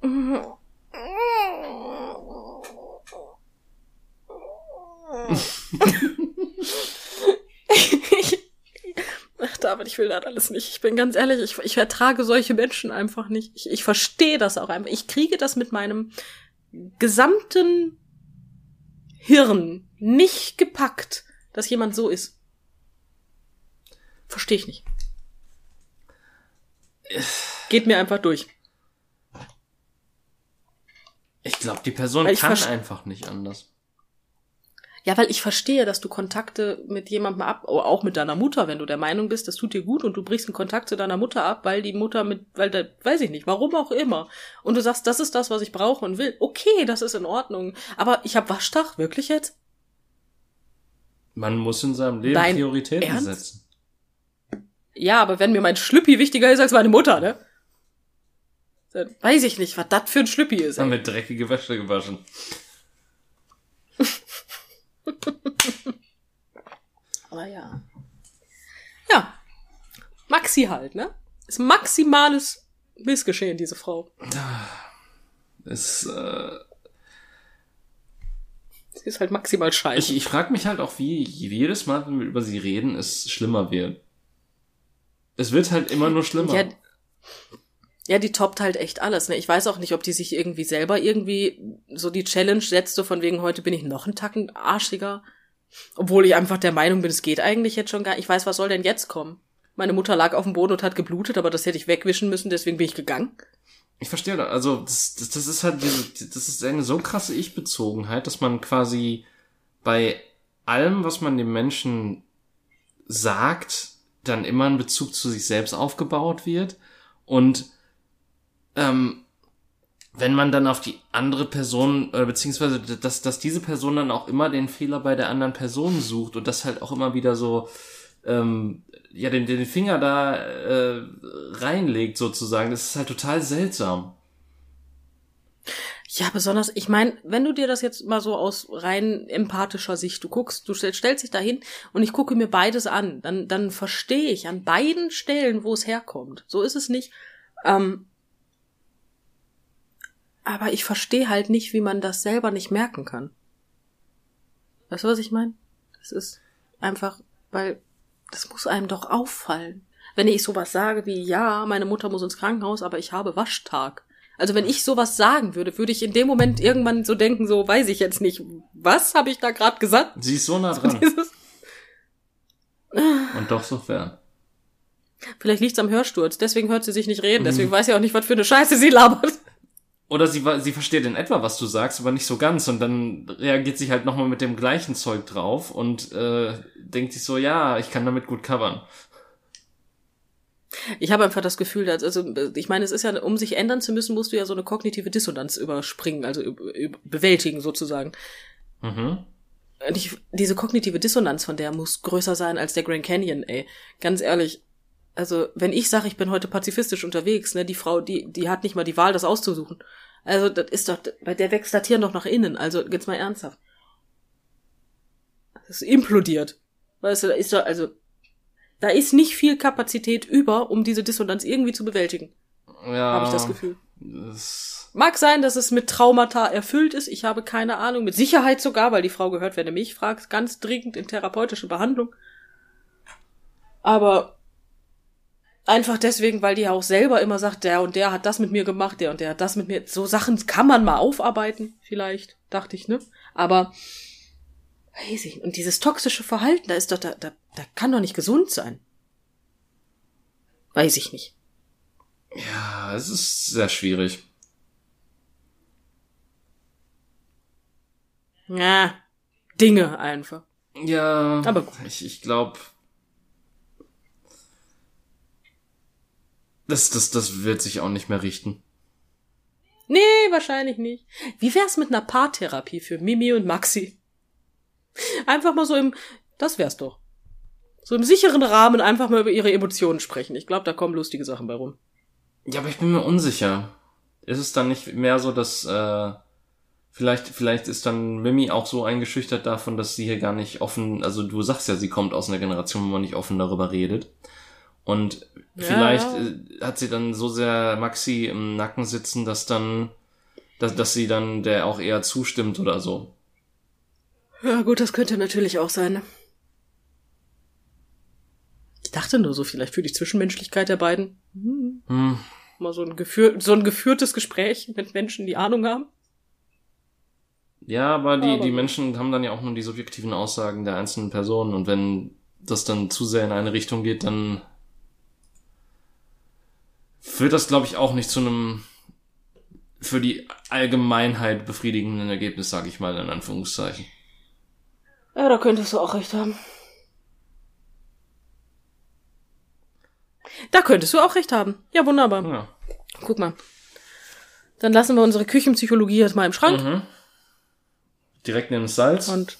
Ach, David, ich will das alles nicht. Ich bin ganz ehrlich, ich ertrage solche Menschen einfach nicht. Ich verstehe das auch einfach. Ich kriege das mit meinem gesamten Hirn nicht gepackt, dass jemand so ist. Verstehe ich nicht. Geht mir einfach durch. Ich glaube, die Person kann einfach nicht anders. Ja, weil ich verstehe, dass du Kontakte mit jemandem auch mit deiner Mutter, wenn du der Meinung bist, das tut dir gut und du brichst einen Kontakt zu deiner Mutter ab, weil die Mutter weiß ich nicht, warum auch immer. Und du sagst, das ist das, was ich brauche und will. Okay, das ist in Ordnung. Aber ich habe Waschtag, wirklich jetzt? Man muss in seinem Leben Prioritäten setzen. Ja, aber wenn mir mein Schlüppi wichtiger ist als meine Mutter, ne? Dann weiß ich nicht, was das für ein Schlüppi ist. Haben wir dreckige Wäsche gewaschen. Aber ja. Ja. Maxi halt, ne? Ist maximales Missgeschehen, diese Frau. Sie ist halt maximal scheiße. Ich frage mich halt auch, wie jedes Mal, wenn wir über sie reden, es schlimmer wird. Es wird halt immer nur schlimmer. Ja, die toppt halt echt alles, ne? Ich weiß auch nicht, ob die sich irgendwie selber so die Challenge setzt, so von wegen, heute bin ich noch einen Tacken arschiger. Obwohl ich einfach der Meinung bin, es geht eigentlich jetzt schon gar nicht. Ich weiß, was soll denn jetzt kommen? Meine Mutter lag auf dem Boden und hat geblutet, aber das hätte ich wegwischen müssen, deswegen bin ich gegangen. Ich verstehe das. Also, das ist halt das ist eine so krasse Ich-Bezogenheit, dass man quasi bei allem, was man dem Menschen sagt, dann immer ein Bezug zu sich selbst aufgebaut wird und wenn man dann auf die andere Person, beziehungsweise dass diese Person dann auch immer den Fehler bei der anderen Person sucht und das halt auch immer wieder so den Finger da reinlegt sozusagen, das ist halt total seltsam. Ja, besonders, ich meine, wenn du dir das jetzt mal so aus rein empathischer Sicht, du stellst dich da hin und ich gucke mir beides an, dann verstehe ich an beiden Stellen, wo es herkommt. So ist es nicht. Aber ich verstehe halt nicht, wie man das selber nicht merken kann. Weißt du, was ich meine? Das ist einfach, weil das muss einem doch auffallen. Wenn ich sowas sage wie, ja, meine Mutter muss ins Krankenhaus, aber ich habe Waschtag. Also wenn ich sowas sagen würde, würde ich in dem Moment irgendwann so denken, so weiß ich jetzt nicht, was habe ich da gerade gesagt? Sie ist so nah dran. Und doch so fern. Vielleicht liegt's am Hörsturz, deswegen hört sie sich nicht reden, deswegen weiß sie auch nicht, was für eine Scheiße sie labert. Oder sie versteht in etwa, was du sagst, aber nicht so ganz und dann reagiert sie halt nochmal mit dem gleichen Zeug drauf und denkt sich so, ja, ich kann damit gut covern. Ich habe einfach das Gefühl, also ich meine, es ist ja, um sich ändern zu müssen, musst du ja so eine kognitive Dissonanz überspringen, also bewältigen sozusagen. Mhm. Und diese kognitive Dissonanz von der muss größer sein als der Grand Canyon, ey. Ganz ehrlich. Also, wenn ich sage, ich bin heute pazifistisch unterwegs, ne, die Frau, die hat nicht mal die Wahl, das auszusuchen. Also, das ist doch, bei der wächst das Hirn doch nach innen. Also, jetzt mal ernsthaft. Das ist implodiert. Weißt du, da ist nicht viel Kapazität über, um diese Dissonanz irgendwie zu bewältigen. Ja. Habe ich das Gefühl. Mag sein, dass es mit Traumata erfüllt ist. Ich habe keine Ahnung. Mit Sicherheit sogar, weil die Frau gehört, wenn du mich fragst, ganz dringend in therapeutische Behandlung. Aber einfach deswegen, weil die ja auch selber immer sagt, der und der hat das mit mir gemacht, der und der hat das mit mir. So Sachen kann man mal aufarbeiten, vielleicht, dachte ich, ne? Aber, weiß ich, und dieses toxische Verhalten, da kann doch nicht gesund sein. Weiß ich nicht. Ja, es ist sehr schwierig. Ja, Dinge einfach. Ja, aber gut. Ich glaube, das wird sich auch nicht mehr richten. Nee, wahrscheinlich nicht. Wie wär's mit einer Paartherapie für Mimi und Maxi? Einfach mal so das wär's doch. So im sicheren Rahmen einfach mal über ihre Emotionen sprechen. Ich glaube, da kommen lustige Sachen bei rum. Ja, aber ich bin mir unsicher. Ist es dann nicht mehr so, dass vielleicht ist dann Mimi auch so eingeschüchtert davon, dass sie hier gar nicht offen, also du sagst ja, sie kommt aus einer Generation, wo man nicht offen darüber redet. Und vielleicht hat sie dann so sehr Maxi im Nacken sitzen, dass sie dann der auch eher zustimmt oder so. Ja gut, das könnte natürlich auch sein. Ich dachte nur so, vielleicht für die Zwischenmenschlichkeit der beiden. Mal so ein geführtes Gespräch mit Menschen, die Ahnung haben. Ja, aber die Menschen haben dann ja auch nur die subjektiven Aussagen der einzelnen Personen und wenn das dann zu sehr in eine Richtung geht, dann führt das, glaube ich, auch nicht zu einem für die Allgemeinheit befriedigenden Ergebnis, sage ich mal in Anführungszeichen. Ja, da könntest du auch recht haben. Da könntest du auch recht haben. Ja, wunderbar. Ja. Guck mal. Dann lassen wir unsere Küchenpsychologie jetzt mal im Schrank. Mhm. Direkt neben das Salz. Und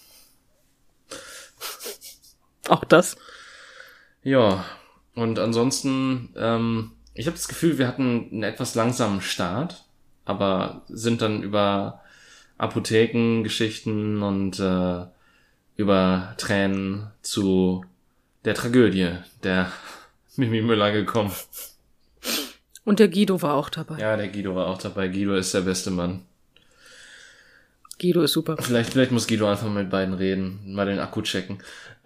auch das. Ja, und ansonsten, ich habe das Gefühl, wir hatten einen etwas langsamen Start, aber sind dann über Apothekengeschichten und über Tränen zu der Tragödie der Mimi Müller gekommen. Und der Guido war auch dabei. Ja, der Guido war auch dabei. Guido ist der beste Mann. Guido ist super. Vielleicht muss Guido einfach mit beiden reden, mal den Akku checken.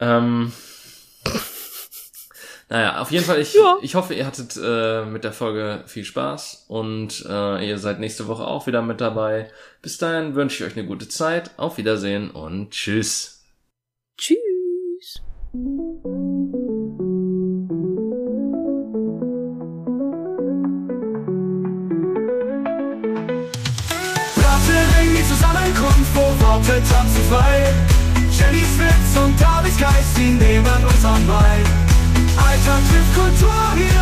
Naja, auf jeden Fall, ich hoffe, ihr hattet mit der Folge viel Spaß und ihr seid nächste Woche auch wieder mit dabei. Bis dahin wünsche ich euch eine gute Zeit. Auf Wiedersehen und tschüss. Tschüss. Die Zusammenkunft, wo Worte tanzen frei. Jenny Smith und David Geist, sie nehmen uns an bei. Alter trifft Kultur hier.